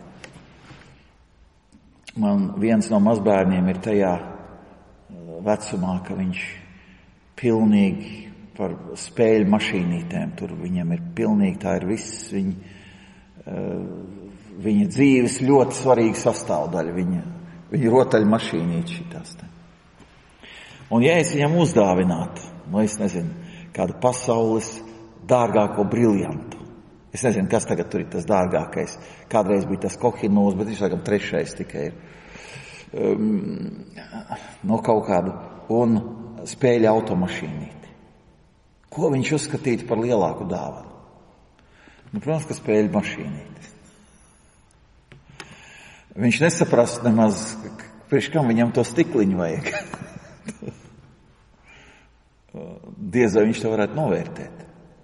Man viens no mazbērniem ir tajā vecumā, ka viņš pilnīgi par spēļu mašīnītēm, tur viņam ir pilnīgi, tā ir viss viņa, viņa dzīves ļoti svarīga sastāvdaļa, viņa, viņa rotaļu mašīnīt šitās te. Un ja es viņam uzdāvinātu, nu es nezinu, kādu pasaules dārgāko briljantu, es nezinu, kas tagad tur ir tas dārgākais. Kādreiz bija tas Kohinūs, bet viņš laikam trešais tikai ir. Um, no kaut kādu. Un spēļu automašīnīti. Ko viņš uzskatītu par lielāku dāvanu? Nu, protams, ka spēļu mašīnīti. Viņš nesaprast nemaz, priekš kam viņam to stikliņu vajag. Diez vai viņš to varētu novērtēt.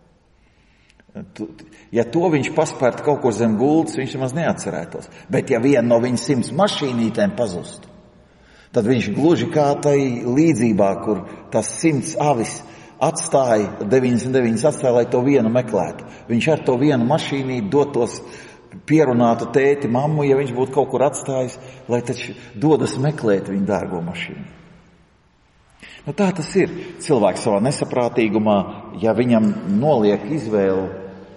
Ja to viņš paspērtu kaut ko zem gultas, viņš nemaz neatcerētos. Bet ja viena no viņa simts mašīnītēm pazustu, tad viņš gluži kā tai līdzībā, kur tas simts avis atstāja, deviņdesmit deviņas atstāja, lai to vienu meklētu. Viņš ar to vienu mašīnīti dotos pierunātu tēti, mammu, ja viņš būtu kaut kur atstājis, lai taču dodas meklēt viņu dārgo mašīnu. Nu, tā tas ir. Cilvēks savā nesaprātīgumā, ja viņam noliek izvēli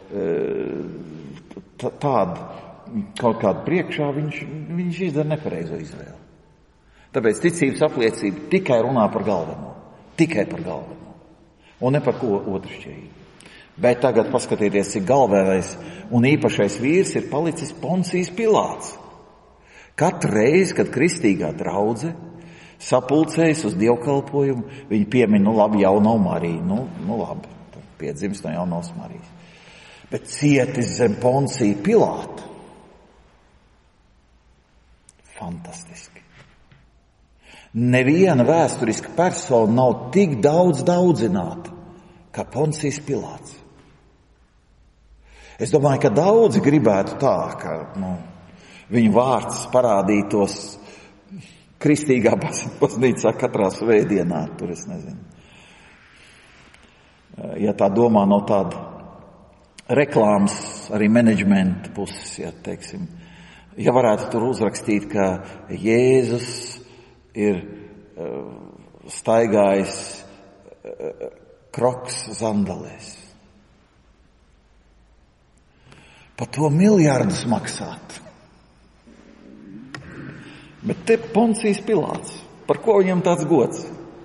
tādu kaut kādu priekšā, viņš, viņš izdara nepareizo izvēli. Tāpēc ticības apliecība tikai runā par galveno. Tikai par galveno. Un ne par ko otršķirīgi. Bet tagad paskatieties, cik galvenais un īpašais vīrs ir palicis Poncijs Pilāts. Katru reizi, kad kristīgā draudze sapulcējas uz dievkalpojumu, viņi piemin, nu labi, jaunā Marija, nu, nu labi, piedzimst no jaunās Marijas. Bet cietis zem Poncija Pilāta. Fantastiski. Neviena vēsturiska persona nav tik daudz daudzināta, kā Poncijs Pilāts. Es domāju, ka daudzi gribētu tā, ka nu, viņu vārds parādītos kristīgā baznīcā katrā svētdienā, tur es nezinu. Ja tā domā no tāda reklāmas, arī menedžmenta puses, ja teiksim, ja varētu tur uzrakstīt, ka Jēzus ir staigājis kroks zandalēs. Par to miljārdus maksāt. Bet te Poncijs Pilāts, par ko viņam tāds gods?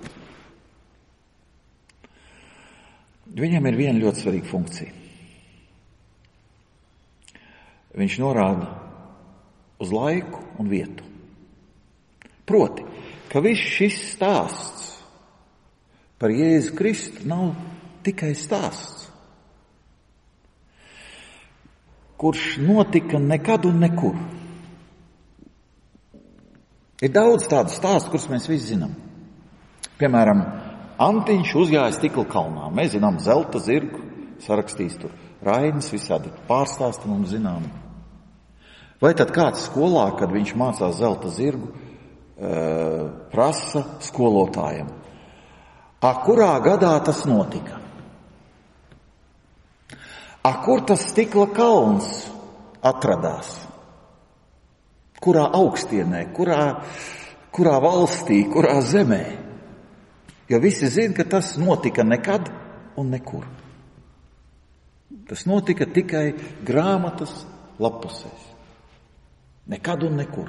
Viņam ir viena ļoti svarīga funkcija. Viņš norāda uz laiku un vietu. Proti, ka viss šis stāsts par Jēzu Kristu nav tikai stāsts, kurš notika nekad un nekur. Ir daudz tādu stāstu, kurus mēs visi zinām. Piemēram, Antiņš uzgāja Stikla kalnā. Mēs zinām zelta zirgu, sarakstīs tur Rainis, visādi pārstāsti mums zinām. Vai tad kāds skolā, kad viņš mācās zelta zirgu, prasa skolotājiem, a kurā gadā tas notika? A kur tas Stikla kalns atradās? Kurā augstienē, kurā, kurā valstī, kurā zemē? Jo visi zina, ka tas notika nekad un nekur. Tas notika tikai grāmatas lapusēs. Nekad un nekur.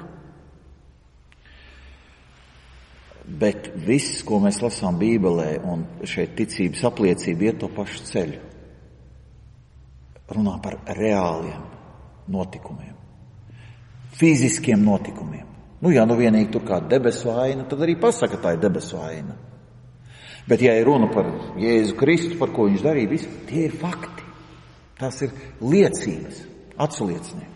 Bet viss, ko mēs lasām Bībelē un šeit ticības apliecība iet to pašu ceļu, runā par reāliem notikumiem, fiziskiem notikumiem. Nu, ja nu vienīgi tur kāda debesu aina, tad arī pasaka, tā ir debesu aina. Bet, ja ir runa par Jēzu Kristu, par ko viņš darīja, visi, tie ir fakti. Tās ir liecības, atsliecinieki.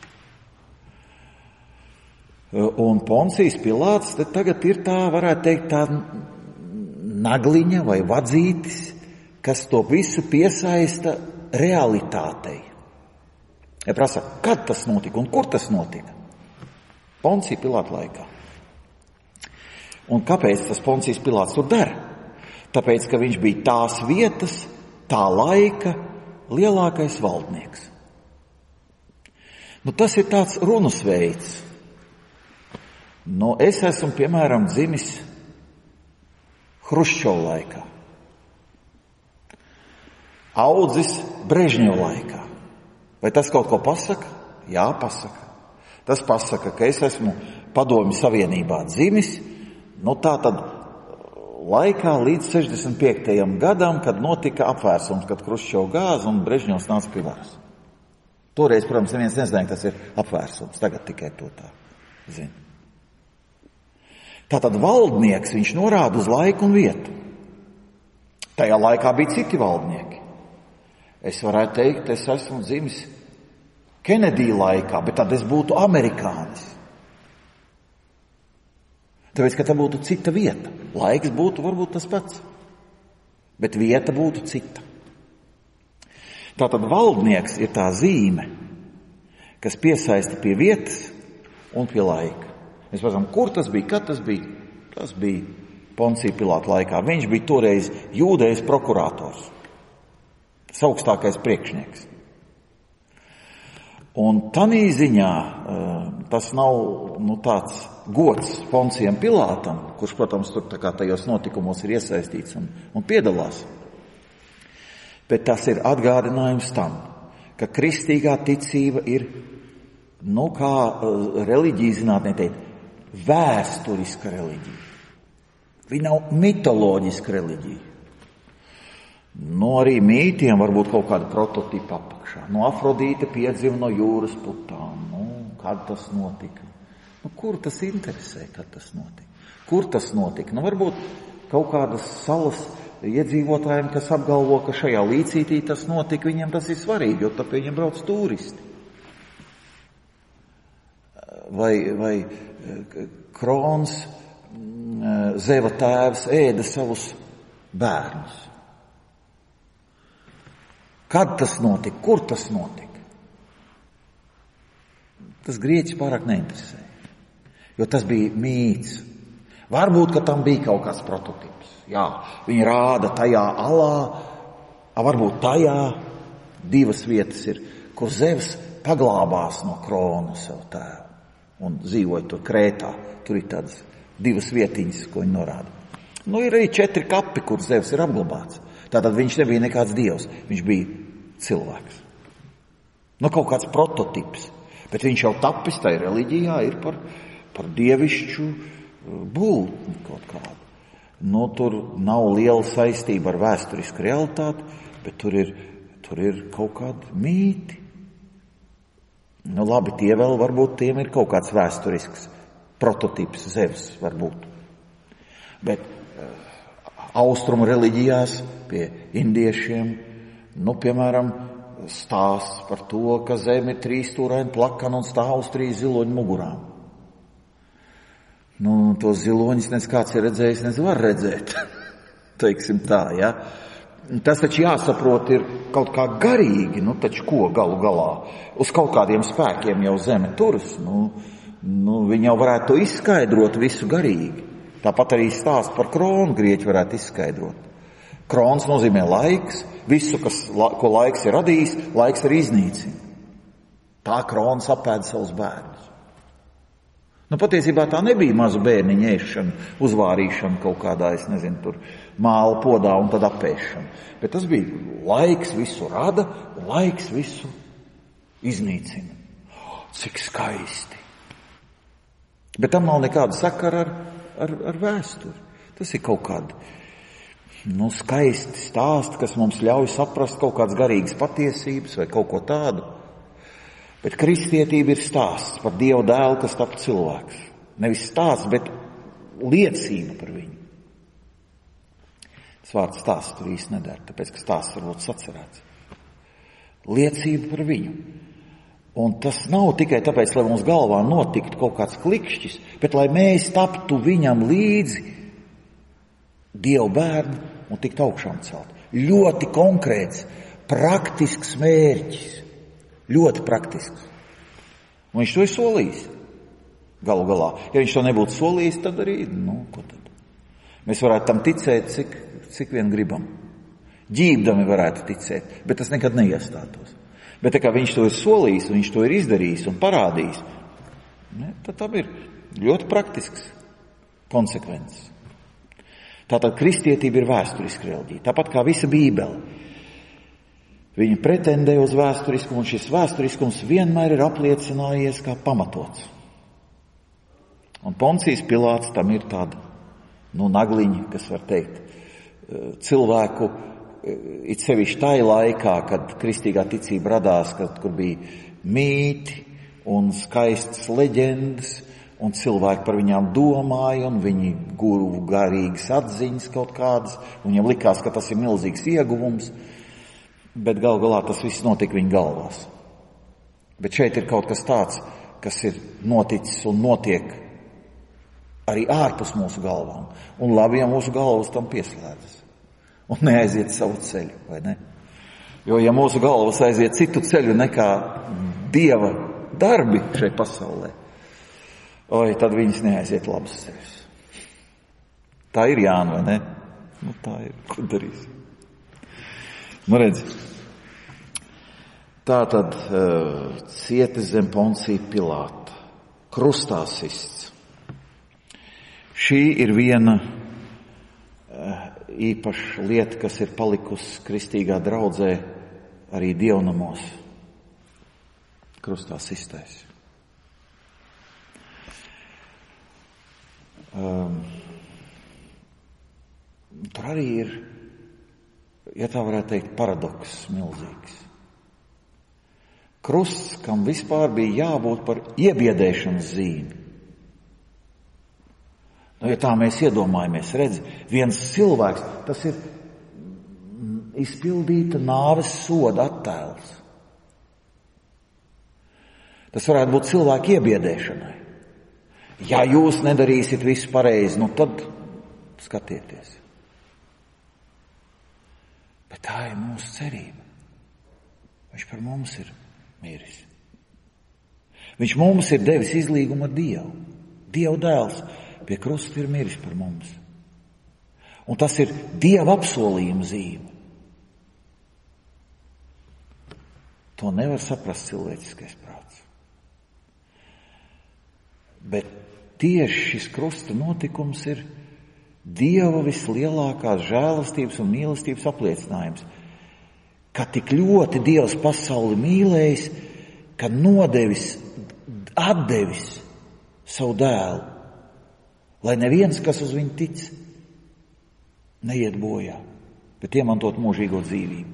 Un Poncijs Pilāts tagad ir tā, varētu teikt, tā nagliņa vai vadzītis, kas to visu piesaista realitātei. Ja prasa, kad tas notika un kur tas notika? Poncija Pilāta laikā. Un kāpēc tas Poncijs Pilāts tur dara? Tāpēc, ka viņš bija tās vietas, tā laika lielākais valdnieks. Nu, tas ir tāds runas veids. Nu, es esmu, piemēram, dzimis Hruščova laikā. Audzis Brežņeva laikā. Vai tas kaut ko pasaka? Jā, pasaka. Tas pasaka, ka es esmu Padomju Savienībā dzimis, nu tā tad laikā līdz sešdesmit piektajam gadam, kad notika apvērsums, kad Hruščovs gāza un Brežņevs nāca pie varas. Toreiz, protams, neviens nezināja, kas ir apvērsums. Tagad tikai to tā zina. Tātad valdnieks, viņš norāda uz laiku un vietu. Tajā laikā bija citi valdnieki. Es varētu teikt, es esmu dzimis Kenedija laikā, bet tad es būtu amerikānis. Tāpēc, ka tā būtu cita vieta. Laiks būtu varbūt tas pats, bet vieta būtu cita. Tātad valdnieks ir tā zīme, kas piesaista pie vietas un pie laika. Mēs redzam, kur tas bija, kad tas bija. Tas bija Poncija Pilāta laikā. Viņš bija toreiz Jūdejas prokurators, tas augstākais priekšnieks. Un tanī ziņā tas nav nu, tāds gods Poncijam Pilātam, kurš, protams, tur tā kā tajos notikumos ir iesaistīts un, un piedalās. Bet tas ir atgādinājums tam, ka kristīgā ticība ir, nu kā reliģija zinātnē teikt, vēsturiska reliģija. Viņa nav mitoloģiska reliģija. Nu, arī mītiem var būt kaut kāda prototipa apakšā. Nu, Afrodīte piedzima no jūras putām. Nu, kad tas notika? Nu, kur tas interesē, kad tas notika? Kur tas notika? Nu, varbūt kaut kādas salas iedzīvotājiem, kas apgalvo, ka šajā līcītī tas notika, viņiem tas ir svarīgi, jo tāpēc viņiem brauc turisti. Vai, vai Krons, Zeva tēvs ēda savus bērnus. Kad tas notika? Kur tas notika? Tas grieķis pārāk neinteresēja, jo tas bija mīts. Varbūt, ka tam bija kaut kāds prototips. Jā, viņi rāda tajā alā, a varbūt tajā divas vietas ir, kur Zevs paglābās no Krona savu tēvu un dzīvoja tur Krētā. Tur ir tādas divas vietiņas, ko viņi norāda. Nu, ir arī četri kapi, kur Zevs ir apglabāts. Tātad viņš nebija nekāds dievs, viņš bija cilvēks. Nu, kaut kāds prototips, bet viņš jau tapis tai reliģijā ir par, par dievišķu būtni kaut kādu. Nu, tur nav liela saistība ar vēsturisku realitāti, bet tur ir, tur ir kaut kādi mīti. Nu, labi, tie vēl varbūt tiem ir kaut kāds vēsturisks prototips, Zevs varbūt. Bet austrumu reliģijās pie indiešiem, nu, piemēram, stāsts par to, ka zeme ir trīsstūraina plakana un stāv uz trīs ziloņu mugurām. Nu, tos ziloņus nes kāds ir redzējis, nes var redzēt. Teiksim tā, ja. Tas taču jāsaprot ir kaut kā garīgi, nu taču ko galu galā. Uz kaut kādiem spēkiem jau zeme turas, nu, nu viņi jau varētu to izskaidrot visu garīgi. Tāpat arī stāst par kronu grieķi varētu izskaidrot. Krons nozīmē laiks, visu, kas, ko laiks ir radījis, laiks ir iznīcina. Tā krona apēda savus bērnus. Nu, patiesībā tā nebija mazu bērniņu ēšana, uzvārīšana kaut kādā, es nezinu, tur māla podā un tad apēšana. Bet tas bija laiks visu rada, laiks visu iznīcina. Cik skaisti! Bet tam nav nekāda sakara ar, ar, ar vēsturi. Tas ir kaut kādi, nu, skaisti stāsti, kas mums ļauj saprast kaut kādas garīgas patiesības vai kaut ko tādu. Bet kristietība ir stāsts par Dieva dēlu, kas tapa cilvēks. Nevis stāsts, bet liecība par viņu. Tas vārds stāsts tur īsti nedara, tāpēc, ka stāsts varbūt sacerēts. Liecība par viņu. Un tas nav tikai tāpēc, lai mums galvā notiktu kaut kāds klikšķis, bet lai mēs taptu viņam līdzi Dieva bērnu un tiktu augšām celt. Ļoti konkrēts, praktisks mērķis. Ļoti praktisks. Un viņš to ir solījis. Galu galā. Ja viņš to nebūtu solījis, tad arī, nu, ko tad? Mēs varētu tam ticēt, cik, cik vien gribam. Ģībdami varētu ticēt, bet tas nekad neiestātos. Bet tā kā viņš to ir solījis, un viņš to ir izdarījis un parādījis, ne, tad tam ir ļoti praktisks konsekvences. Tātad kristietība ir vēsturiska reliģija, tāpat kā visa Bībele. Viņi pretendē uz vēsturiskumu, un šis vēsturiskums vienmēr ir apliecinājies kā pamatots. Un Poncijs Pilāts tam ir tāda, nu, nagliņa, kas var teikt, cilvēku, it sevišķi tai laikā, kad kristīgā ticība radās, kad, kur bija mīti un skaistas leģendas, un cilvēki par viņām domāja, un viņi guva garīgas atziņas kaut kādas, un viņiem likās, ka tas ir milzīgs ieguvums. Bet gal galā tas viss notika viņa galvās. Bet šeit ir kaut kas tāds, kas ir noticis un notiek arī ārpus mūsu galvām. Un labi, ja mūsu galvas tam pieslēdzas. Un neaiziet savu ceļu, vai ne? Jo ja mūsu galvas aiziet citu ceļu nekā Dieva darbi šai pasaulē, oi, tad viņas neaiziet labas ceļus. Tā ir Jāna, vai ne? Nu tā ir, ko darīsim? Nu redz, tā tad uh, cietis zem Poncija Pilāta, krustā sists. Šī ir viena uh, īpaša lieta, kas ir palikusi kristīgā draudzē arī dievnamos. Krustā sistais. Um, tur arī ir, ja tā varētu teikt, paradoks milzīgs. Krusts, kam vispār bija jābūt par iebiedēšanas zīmi. Nu, ja tā mēs iedomājamies, redz, viens cilvēks, tas ir izpildīta nāves soda attēls. Tas varētu būt cilvēku iebiedēšanai. Ja jūs nedarīsiet visu pareizi, nu tad skatieties. Bet tā ir mūsu cerība. Viņš par mums ir miris. Viņš mums ir devis izlīgumu ar Dievu. Dieva dēls pie krusta ir miris par mums. Un tas ir Dieva apsolījuma zīme. To nevar saprast cilvēciskais prāts. Bet tieši šis krusta notikums ir Dieva vislielākās žēlastības un mīlestības apliecinājums, ka tik ļoti Dievs pasauli mīlējis, ka nodevis, atdevis savu dēlu, lai neviens, kas uz viņu tic, neiet bojā, bet iemantot mūžīgo dzīvību.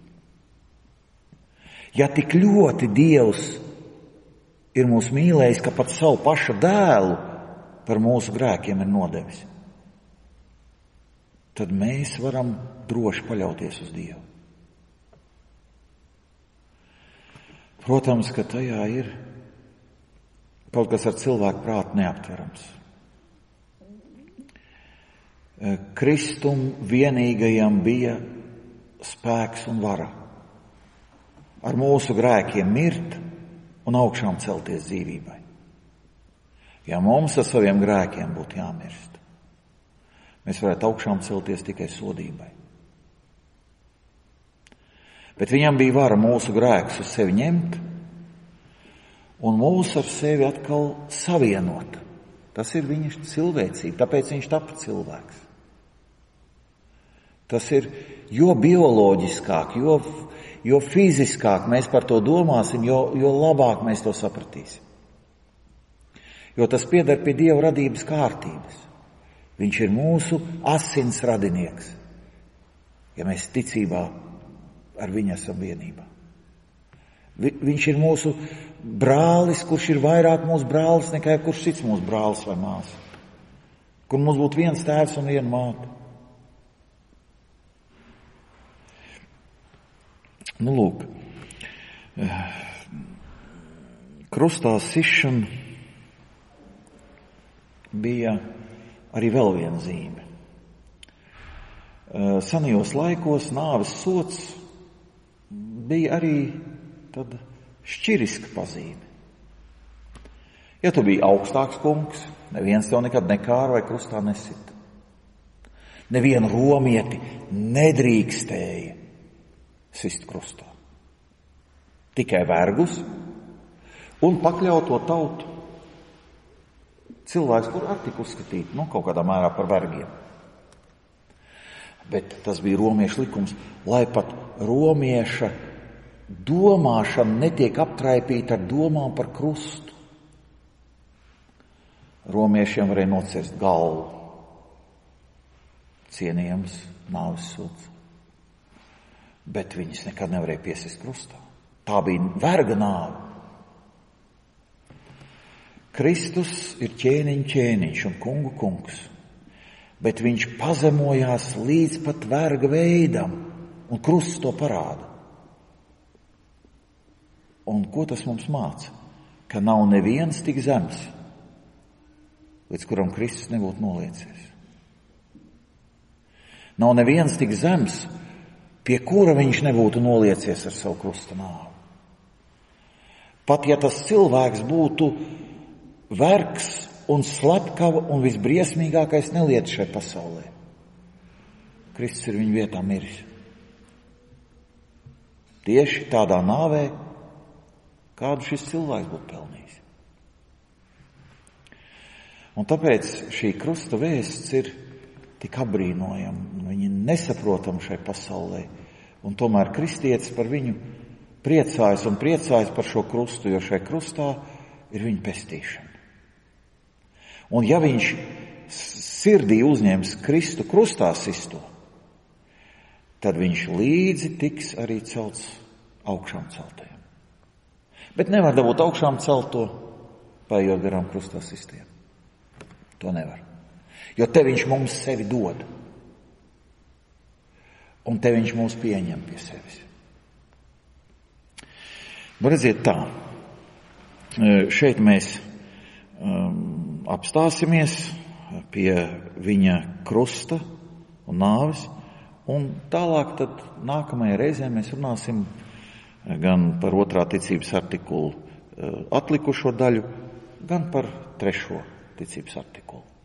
Ja tik ļoti Dievs ir mūs mīlējis, ka pat savu pašu dēlu par mūsu grēkiem ir nodevis, tad mēs varam droši paļauties uz Dievu. Protams, ka tajā ir kaut kas ar cilvēku prātu neaptverams. Kristum vienīgajam bija spēks un vara ar mūsu grēkiem mirt un augšām celties dzīvībai. Ja mums ar saviem grēkiem būtu jāmirst, mēs varētu augšām celties tikai sodībai. Bet viņam bija vara mūsu grēkus uz sevi ņemt un mūs ar sevi atkal savienot. Tas ir viņa cilvēcība, tāpēc viņš tapa cilvēks. Tas ir jo bioloģiskāk, jo, jo fiziskāk mēs par to domāsim, jo, jo labāk mēs to sapratīsim. Jo tas pieder pie Dieva radības kārtības. Viņš ir mūsu asins radinieks, ja mēs ticībā ar viņu esam vienībā. Vi, viņš ir mūsu brālis, kurš ir vairāk mūsu brālis nekā kurš cits mūsu brālis vai māsa. Kur mums būtu viens tēvs un viena māte. Nu, lūk, krustā sišana bija arī vēl viena zīme. Senajos laikos nāves sods bija arī tad šķiriska pazīme. Ja tu biji augstāks kungs, neviens tev nekad nekāra vai krustā nesita. Nevienu romieti nedrīkstēja sist krustā. Tikai vergus un pakļauto tautu. Cilvēks, kur ar tik uzskatīt, nu, kaut kādā mērā par vergiem. Bet tas bija romiešu likums, lai pat romieša domāšana netiek aptraipīta ar domām par krustu. Romiešiem varēja nocirst galvu. Cienījams nāves sods. Bet viņas nekad nevarēja piesist krustā. Tā bija verga nāve. Kristus ir ķēniņ ķēniņš un kungu kungs, bet viņš pazemojās līdz pat verga veidam, un krusts to parāda. Un ko tas mums māca? Ka nav neviens tik zems, līdz kuram Kristus nebūtu noliecies. Nav neviens tik zems, pie kura viņš nebūtu noliecies ar savu krusta nāvi. Pat ja tas cilvēks būtu vergs un slepkava un visbriesmīgākais nelietis šai pasaulē, Kristus ir viņa vietā miris. Tieši tādā nāvē, kādu šis cilvēks būtu pelnījis. Un tāpēc šī krusta vēsts ir tik apbrīnojama, viņa nesaprotama šai pasaulē, un tomēr kristietis par viņu priecājas un priecājas par šo krustu, jo šai krustā ir viņa pestīšana. Un ja viņš sirdī uzņems Kristu krustā sisto, tad viņš līdzi tiks arī celts augšām celtajam. Bet nevar dabūt augšām celto, paiet garām krustā sistiem. To nevar. Jo te viņš mums sevi dod. Un te viņš mūs pieņem pie sevis. Nu, redziet tā. Šeit mēs um, apstāsimies pie viņa krusta un nāves, un tālāk tad nākamajā reizē mēs runāsim gan par otrā ticības artikulu atlikušo daļu, gan par trešo ticības artikulu.